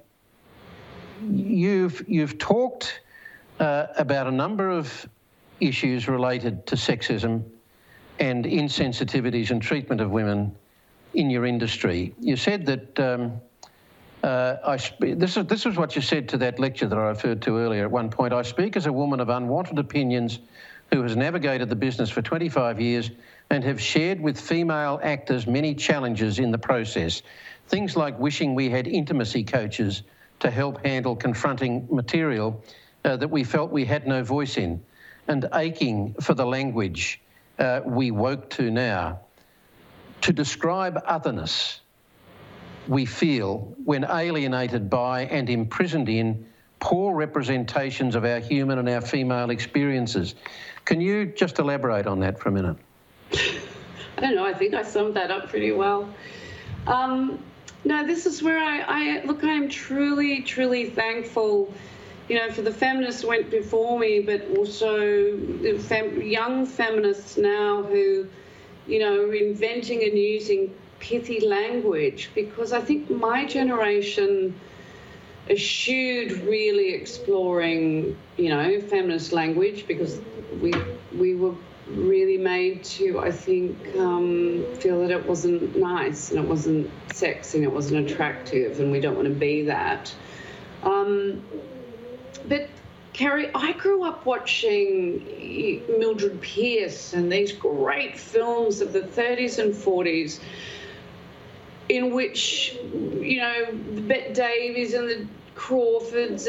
you've you've talked uh, about a number of issues related to sexism and insensitivities and treatment of women in your industry. You said that, um, uh, I sp- this, is, this is what you said to that lecture that I referred to earlier at one point. I speak as a woman of unwanted opinions who has navigated the business for twenty-five years and have shared with female actors many challenges in the process. Things like wishing we had intimacy coaches to help handle confronting material uh, that we felt we had no voice in, and aching for the language Uh, we woke to now to describe otherness we feel when alienated by and imprisoned in poor representations of our human and our female experiences. Can you just elaborate on that for a minute? I don't know, I think I summed that up pretty well. Um, no, this is where I, I, look, I am truly, truly thankful, you know, for the feminists who went before me, but also the fem- young feminists now who, you know, are inventing and using pithy language, because I think my generation eschewed really exploring, you know, feminist language, because we we were really made to, I think, um, feel that it wasn't nice and it wasn't sexy and it wasn't attractive, and we don't want to be that. Um, But, Kerry, I grew up watching Mildred Pierce and these great films of the thirties and forties in which, you know, the Bette Davies and the Crawfords,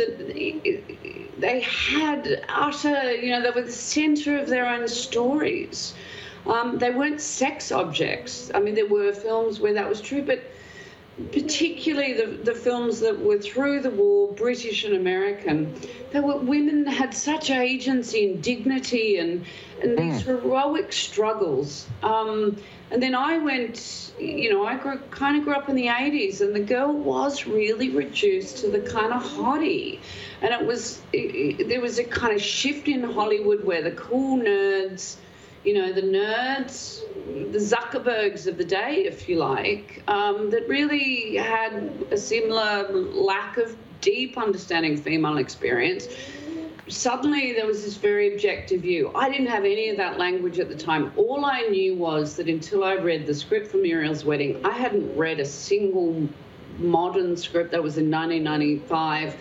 they had utter, you know, they were the centre of their own stories. Um, they weren't sex objects. I mean, there were films where that was true, but particularly the, the films that were through the war, British and American, they were, women had such agency and dignity and, and these mm. heroic struggles. Um, and then I went, you know, I grew, kind of grew up in the eighties, and the girl was really reduced to the kind of hottie. And it was, it, there was a kind of shift in Hollywood where the cool nerds, you know, the nerds, the Zuckerbergs of the day, if you like, um, that really had a similar lack of deep understanding of female experience. Suddenly there was this very objective view. I didn't have any of that language at the time. All I knew was that until I read the script for Muriel's Wedding, I hadn't read a single modern script. That was in nineteen ninety-five,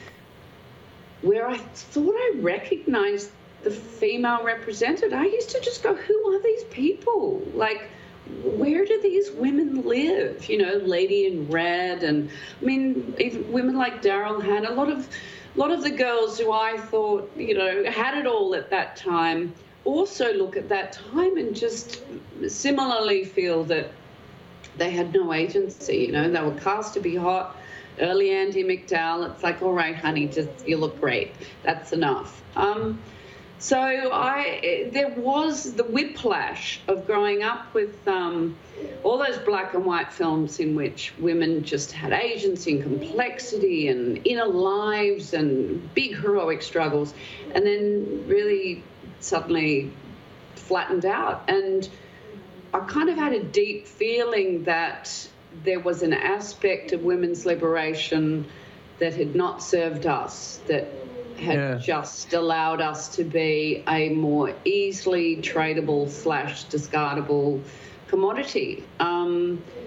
where I thought I recognized the female represented. I used to just go, who are these people? Like, where do these women live? You know, Lady in Red, and I mean, even women like Daryl Hannah, a lot of, a lot of the girls who I thought, you know, had it all at that time, also look at that time and just similarly feel that they had no agency. You know, they were cast to be hot. Early Andie MacDowell, it's like, all right, honey, just you look great. That's enough. Um, So I, there was the whiplash of growing up with um, all those black and white films in which women just had agency and complexity and inner lives and big heroic struggles, and then really suddenly flattened out. And I kind of had a deep feeling that there was an aspect of women's liberation that had not served us, that had yeah. just allowed us to be a more easily tradable slash discardable commodity. Um, and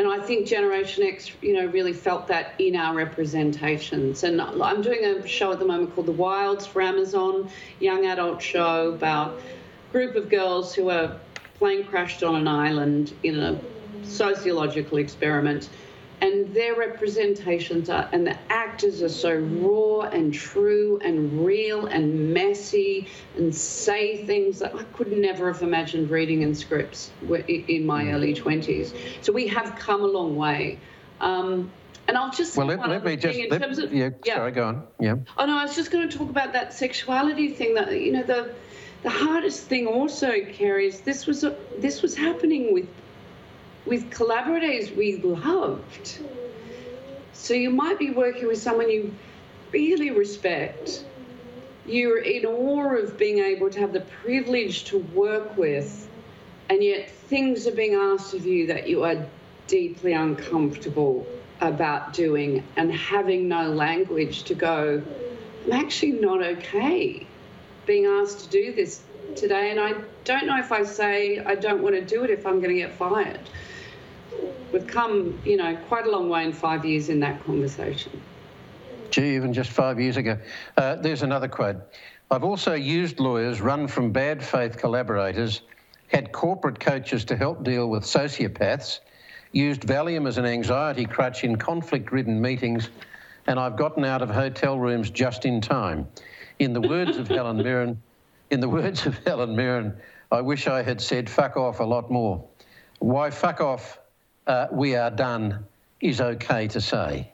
know, I think Generation X, you know, really felt that in our representations. And I'm doing a show at the moment called The Wilds for Amazon, young adult show about a group of girls who are plane crashed on an island in a sociological experiment. And their representations are, and the actors are so raw and true and real and messy and say things that I could never have imagined reading in scripts in my early twenties. So we have come a long way. Um, and I'll just well, let, let me just in let, terms of, yeah, yeah. Sorry, go on. Yeah. Oh no, I was just going to talk about that sexuality thing. That you know, the the hardest thing also, Kerry, is this was a, this was happening with. with collaborators we loved. So you might be working with someone you really respect. You're in awe of being able to have the privilege to work with, and yet things are being asked of you that you are deeply uncomfortable about doing, and having no language to go, I'm actually not okay being asked to do this today, and I don't know if I say I don't want to do it if I'm going to get fired. We've come, you know, quite a long way in five years in that conversation. Gee, even just five years ago. Uh, there's another quote. I've also used lawyers run from bad faith collaborators, had corporate coaches to help deal with sociopaths, used Valium as an anxiety crutch in conflict-ridden meetings, and I've gotten out of hotel rooms just in time. In the words of Helen Mirren, in the words of Helen Mirren, I wish I had said fuck off a lot more. Why fuck off, uh, we are done, is okay to say.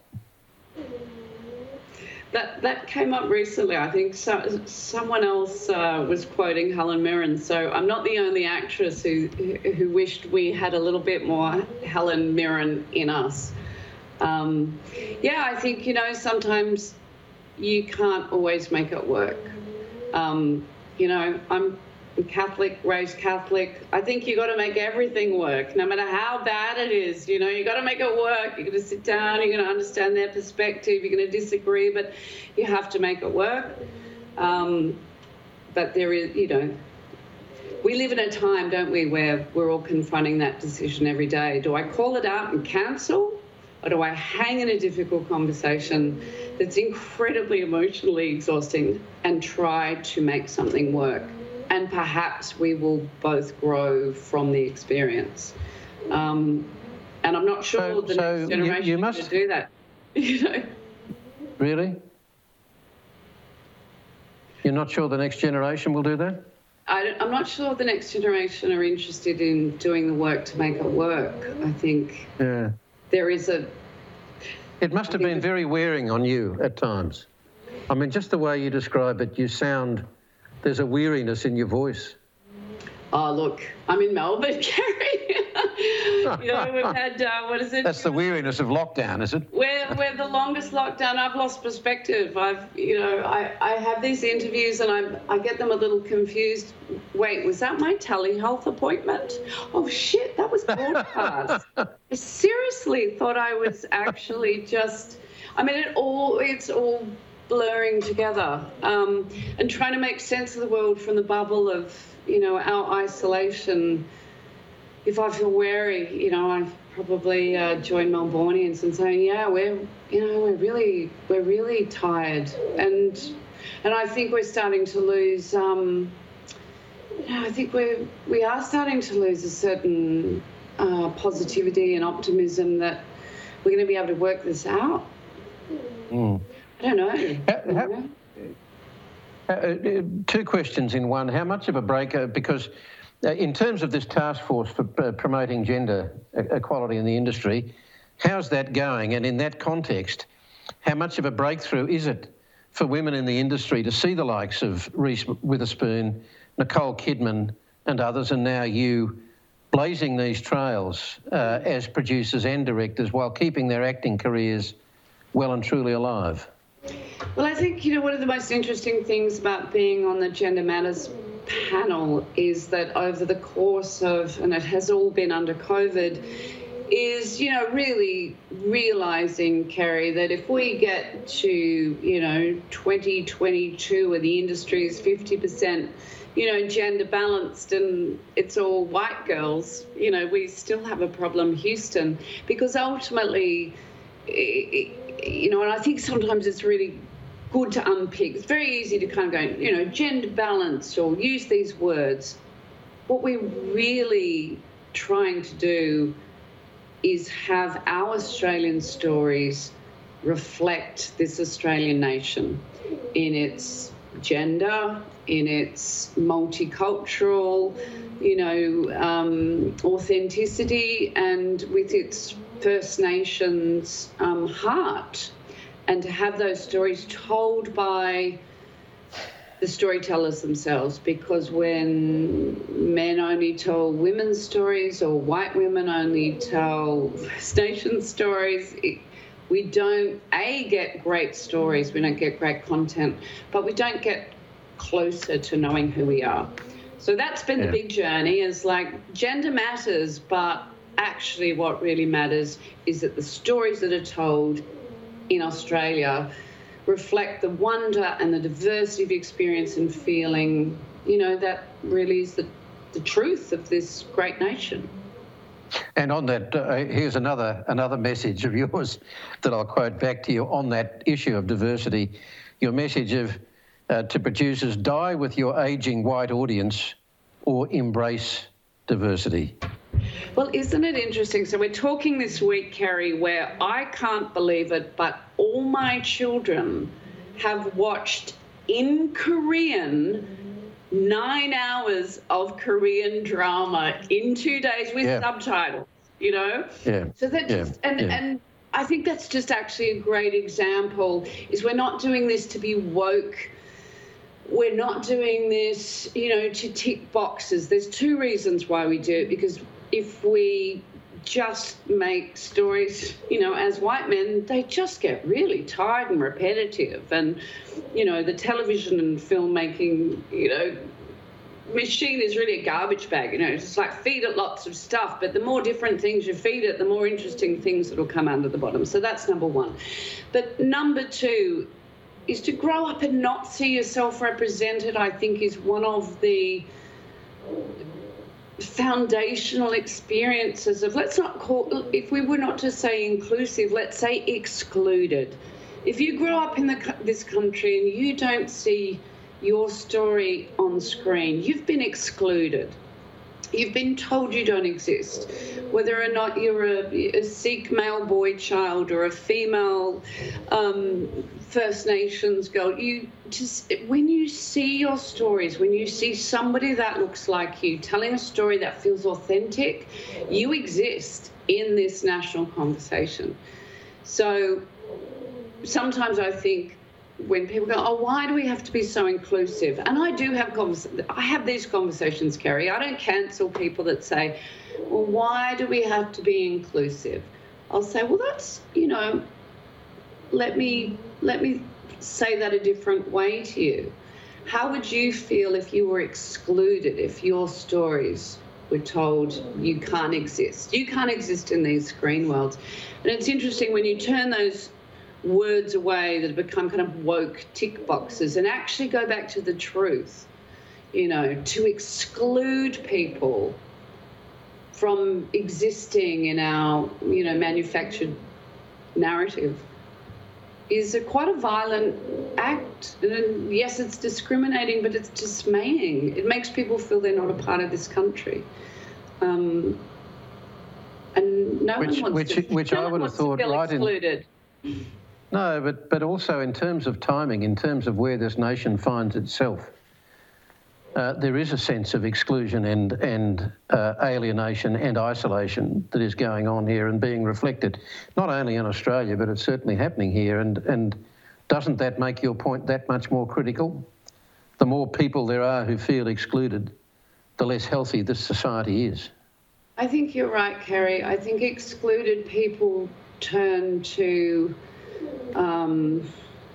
That that came up recently. I think so, someone else uh, was quoting Helen Mirren. So I'm not the only actress who who wished we had a little bit more Helen Mirren in us. Um, yeah, I think, you know, sometimes you can't always make it work. Um, you know, I'm Catholic, raised Catholic. I think you got to make everything work, no matter how bad it is. You know, you got to make it work. You're going to sit down, you're going to understand their perspective, you're going to disagree, but you have to make it work. Um, but there is, you know, we live in a time, don't we, where we're all confronting that decision every day. Do I call it out and cancel, or do I hang in a difficult conversation that's incredibly emotionally exhausting and try to make something work? And perhaps we will both grow from the experience. Um, and I'm not sure so, the so next generation you, you must must do that. You know? Really? You're not sure the next generation will do that? I, I'm not sure the next generation are interested in doing the work to make it work. I think yeah. there is a... It must have been very wearing on you at times. I mean, just the way you describe it, you sound... There's a weariness in your voice. Oh, look, I'm in Melbourne, Kerry. You know, we've had, uh, what is it? That's the weariness of lockdown, is it? We're, we're the longest lockdown. I've lost perspective. I've, you know, I, I have these interviews and I I get them a little confused. Wait, was that my telehealth appointment? Oh, shit, that was broadcast. I seriously thought I was actually just, I mean, it all, it's all blurring together, um, and trying to make sense of the world from the bubble of, you know, our isolation. If I feel wary, you know, I probably uh, join Melbourneians and saying, yeah, we're, you know, we're really, we're really tired, and and I think we're starting to lose. Um, you know, I think we're we are starting to lose a certain uh, positivity and optimism that we're going to be able to work this out. Mm. I don't know. How, how, uh, two questions in one. How much of a break, uh, because uh, in terms of this task force for uh, promoting gender equality in the industry, how's that going? And in that context, how much of a breakthrough is it for women in the industry to see the likes of Reese Witherspoon, Nicole Kidman and others, and now you blazing these trails uh, as producers and directors while keeping their acting careers well and truly alive? Well, I think, you know, one of the most interesting things about being on the Gender Matters panel is that over the course of, and it has all been under COVID, is, you know, really realising, Kerry, that if we get to, you know, twenty twenty-two where the industry is fifty percent, you know, gender balanced and it's all white girls, you know, we still have a problem, Houston, because ultimately, you know, and I think sometimes it's really good to unpick. It's very easy to kind of go, you know, gender balanced or use these words. What we're really trying to do is have our Australian stories reflect this Australian nation in its gender, in its multicultural, you know, um, authenticity, and with its First Nations um, heart, and to have those stories told by the storytellers themselves, because when men only tell women's stories or white women only tell First Nations stories, it, we don't, A, get great stories, we don't get great content, but we don't get closer to knowing who we are. So that's been yeah. the big journey, is like gender matters, but actually what really matters is that the stories that are told in Australia reflect the wonder and the diversity of experience and feeling, you know, that really is the, the truth of this great nation. And on that, uh, here's another another message of yours that I'll quote back to you on that issue of diversity. Your message of uh, to producers, die with your ageing white audience or embrace diversity. Well, isn't it interesting? So we're talking this week, Kerry, where I can't believe it, but all my children have watched in Korean nine hours of Korean drama in two days with yeah. subtitles, you know? Yeah. So that yeah. just, and, yeah. and I think that's just actually a great example, is we're not doing this to be woke. We're not doing this, you know, to tick boxes. There's two reasons why we do it, because if we just make stories, you know, as white men, they just get really tired and repetitive. And, you know, the television and filmmaking, you know, machine is really a garbage bag. You know, it's just like feed it lots of stuff, but the more different things you feed it, the more interesting things that will come out of the bottom. So that's number one. But number two is to grow up and not see yourself represented, I think, is one of the foundational experiences of, let's not call, if we were not to say inclusive, let's say excluded. If you grow up in the, this country and you don't see your story on screen, you've been excluded. You've been told you don't exist, whether or not you're a, a Sikh male boy child or a female um, First Nations girl. You just, when you see your stories, when you see somebody that looks like you telling a story that feels authentic, you exist in this national conversation. So sometimes I think, when people go, oh, why do we have to be so inclusive? And I do have convers- I have these conversations, Kerry. I don't cancel people that say, well, why do we have to be inclusive? I'll say, well, that's, you know, let me let me say that a different way to you. How would you feel if you were excluded, if your stories were told you can't exist? You can't exist in these screen worlds. And it's interesting when you turn those words away that have become kind of woke tick boxes and actually go back to the truth, you know, to exclude people from existing in our, you know, manufactured narrative is a quite a violent act. And yes, it's discriminating, but it's dismaying. It makes people feel they're not a part of this country. Um, and no which, one wants which, to, which no I one would wants have thought to feel right excluded. In... No, but, but also in terms of timing, in terms of where this nation finds itself, uh, there is a sense of exclusion and, and uh, alienation and isolation that is going on here and being reflected, not only in Australia, but it's certainly happening here. And, and doesn't that make your point that much more critical? The more people there are who feel excluded, the less healthy this society is. I think you're right, Kerry. I think excluded people turn to Um,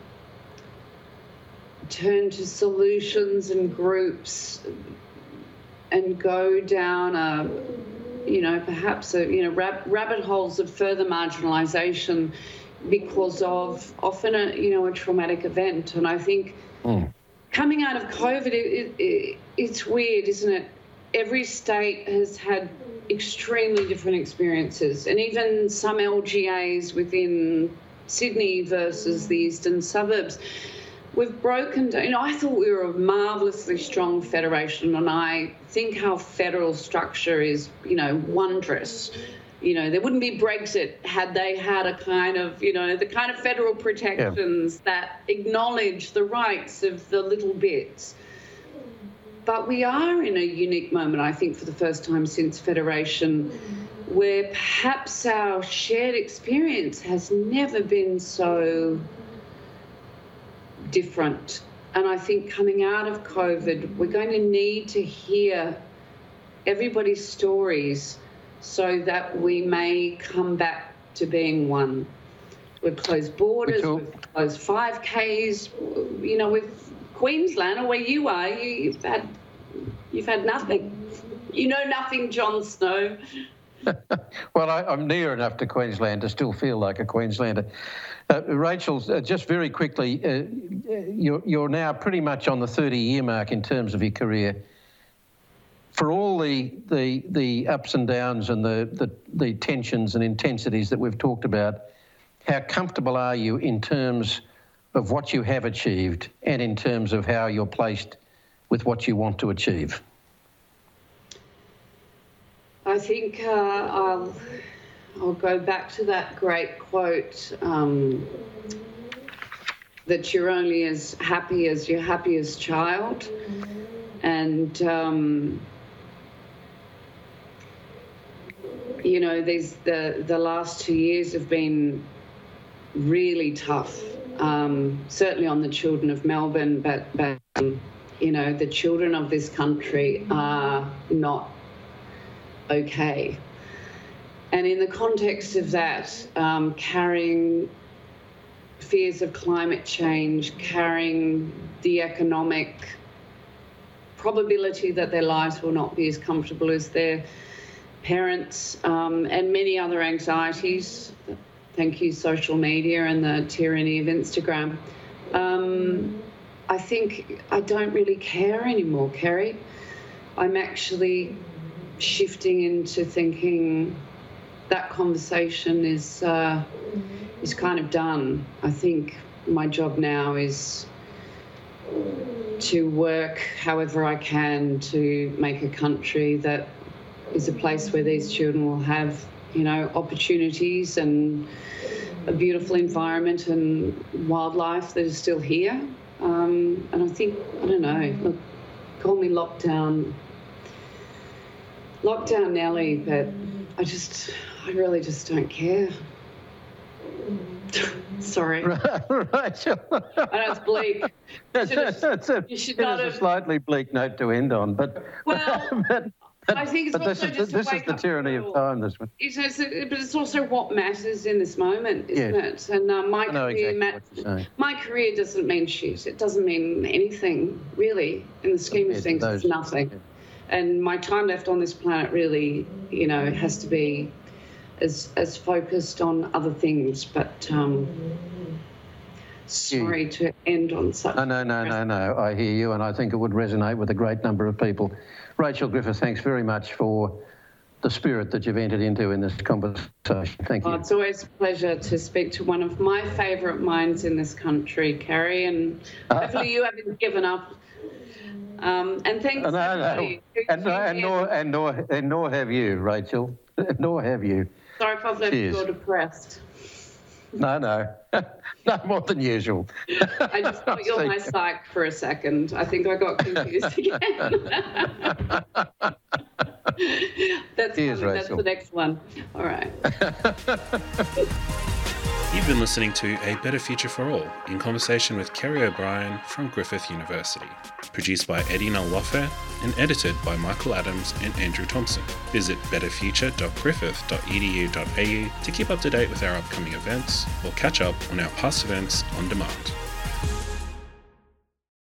turn to solutions and groups and go down a you know, perhaps, a, you know, rab- rabbit holes of further marginalisation because of often a, you know, a traumatic event. And I think mm. coming out of COVID, it, it, it's weird, isn't it? Every state has had extremely different experiences, and even some L G As within Sydney versus the eastern suburbs. We've broken down. You know, I thought we were a marvellously strong federation, and I think our federal structure is, you know, wondrous. You know, there wouldn't be Brexit had they had a kind of, you know, the kind of federal protections yeah. that acknowledge the rights of the little bits. But we are in a unique moment, I think, for the first time since Federation, where perhaps our shared experience has never been so different. And I think coming out of COVID, we're going to need to hear everybody's stories so that we may come back to being one. We've closed borders, we've closed five Ks, you know, with Queensland, or where you are, you, you've had you've had nothing. You know nothing, Jon Snow. Well, I, I'm near enough to Queensland to still feel like a Queenslander. Uh, Rachel, uh, just very quickly, uh, you're, you're now pretty much on the thirty-year mark in terms of your career. For all the the, the ups and downs and the, the, the tensions and intensities that we've talked about, how comfortable are you in terms of what you have achieved and in terms of how you're placed with what you want to achieve? I think uh, I'll I'll go back to that great quote um, that you're only as happy as your happiest child, and um, you know, these the the last two years have been really tough. Um, certainly on the children of Melbourne, but but um, you know, the children of this country are not okay. And in the context of that, um, carrying fears of climate change, carrying the economic probability that their lives will not be as comfortable as their parents, um, and many other anxieties. Thank you, social media and the tyranny of Instagram. Um, I think I don't really care anymore, Kerry. I'm actually shifting into thinking that conversation is uh, is kind of done. I think my job now is to work however I can to make a country that is a place where these children will have, you know, opportunities and a beautiful environment and wildlife that is still here. Um, and I think, I don't know, look, call me lockdown, lockdown Nelly, but I just, I really just don't care. Sorry. Right. I know it's bleak. It's a, it's a, you should it not is have... a slightly bleak note to end on, but... Well... but, But, I think it's but also this just is, this is the tyranny of time, this one. It's, it's, but it's also what matters in this moment, isn't yes. it? And uh, my I know career, exactly mat- my career doesn't mean shit. It doesn't mean anything, really. In the scheme of things, it's nothing. Yeah. And my time left on this planet really, you know, has to be as as focused on other things. But um, sorry yeah. to end on such. No, no, no, no, no. I hear you, and I think it would resonate with a great number of people. Rachel Griffith, thanks very much for the spirit that you've entered into in this conversation. Thank you. Oh, it's always a pleasure to speak to one of my favourite minds in this country, Kerry, and hopefully you haven't given up. Um, and thanks no, everybody. No. And, and, nor, and, nor, and nor have you, Rachel. Nor have you. Sorry if I've left you all depressed. No, no. No more than usual. I just thought you were my psych for a second. I think I got confused again. That's Cheers, coming. That's the next one. All right. You've been listening to A Better Future for All, in conversation with Kerry O'Brien from Griffith University. Produced by Eddie Nalwafe and edited by Michael Adams and Andrew Thompson. Visit better future dot griffith dot e d u dot a u to keep up to date with our upcoming events or catch up on our past events on demand.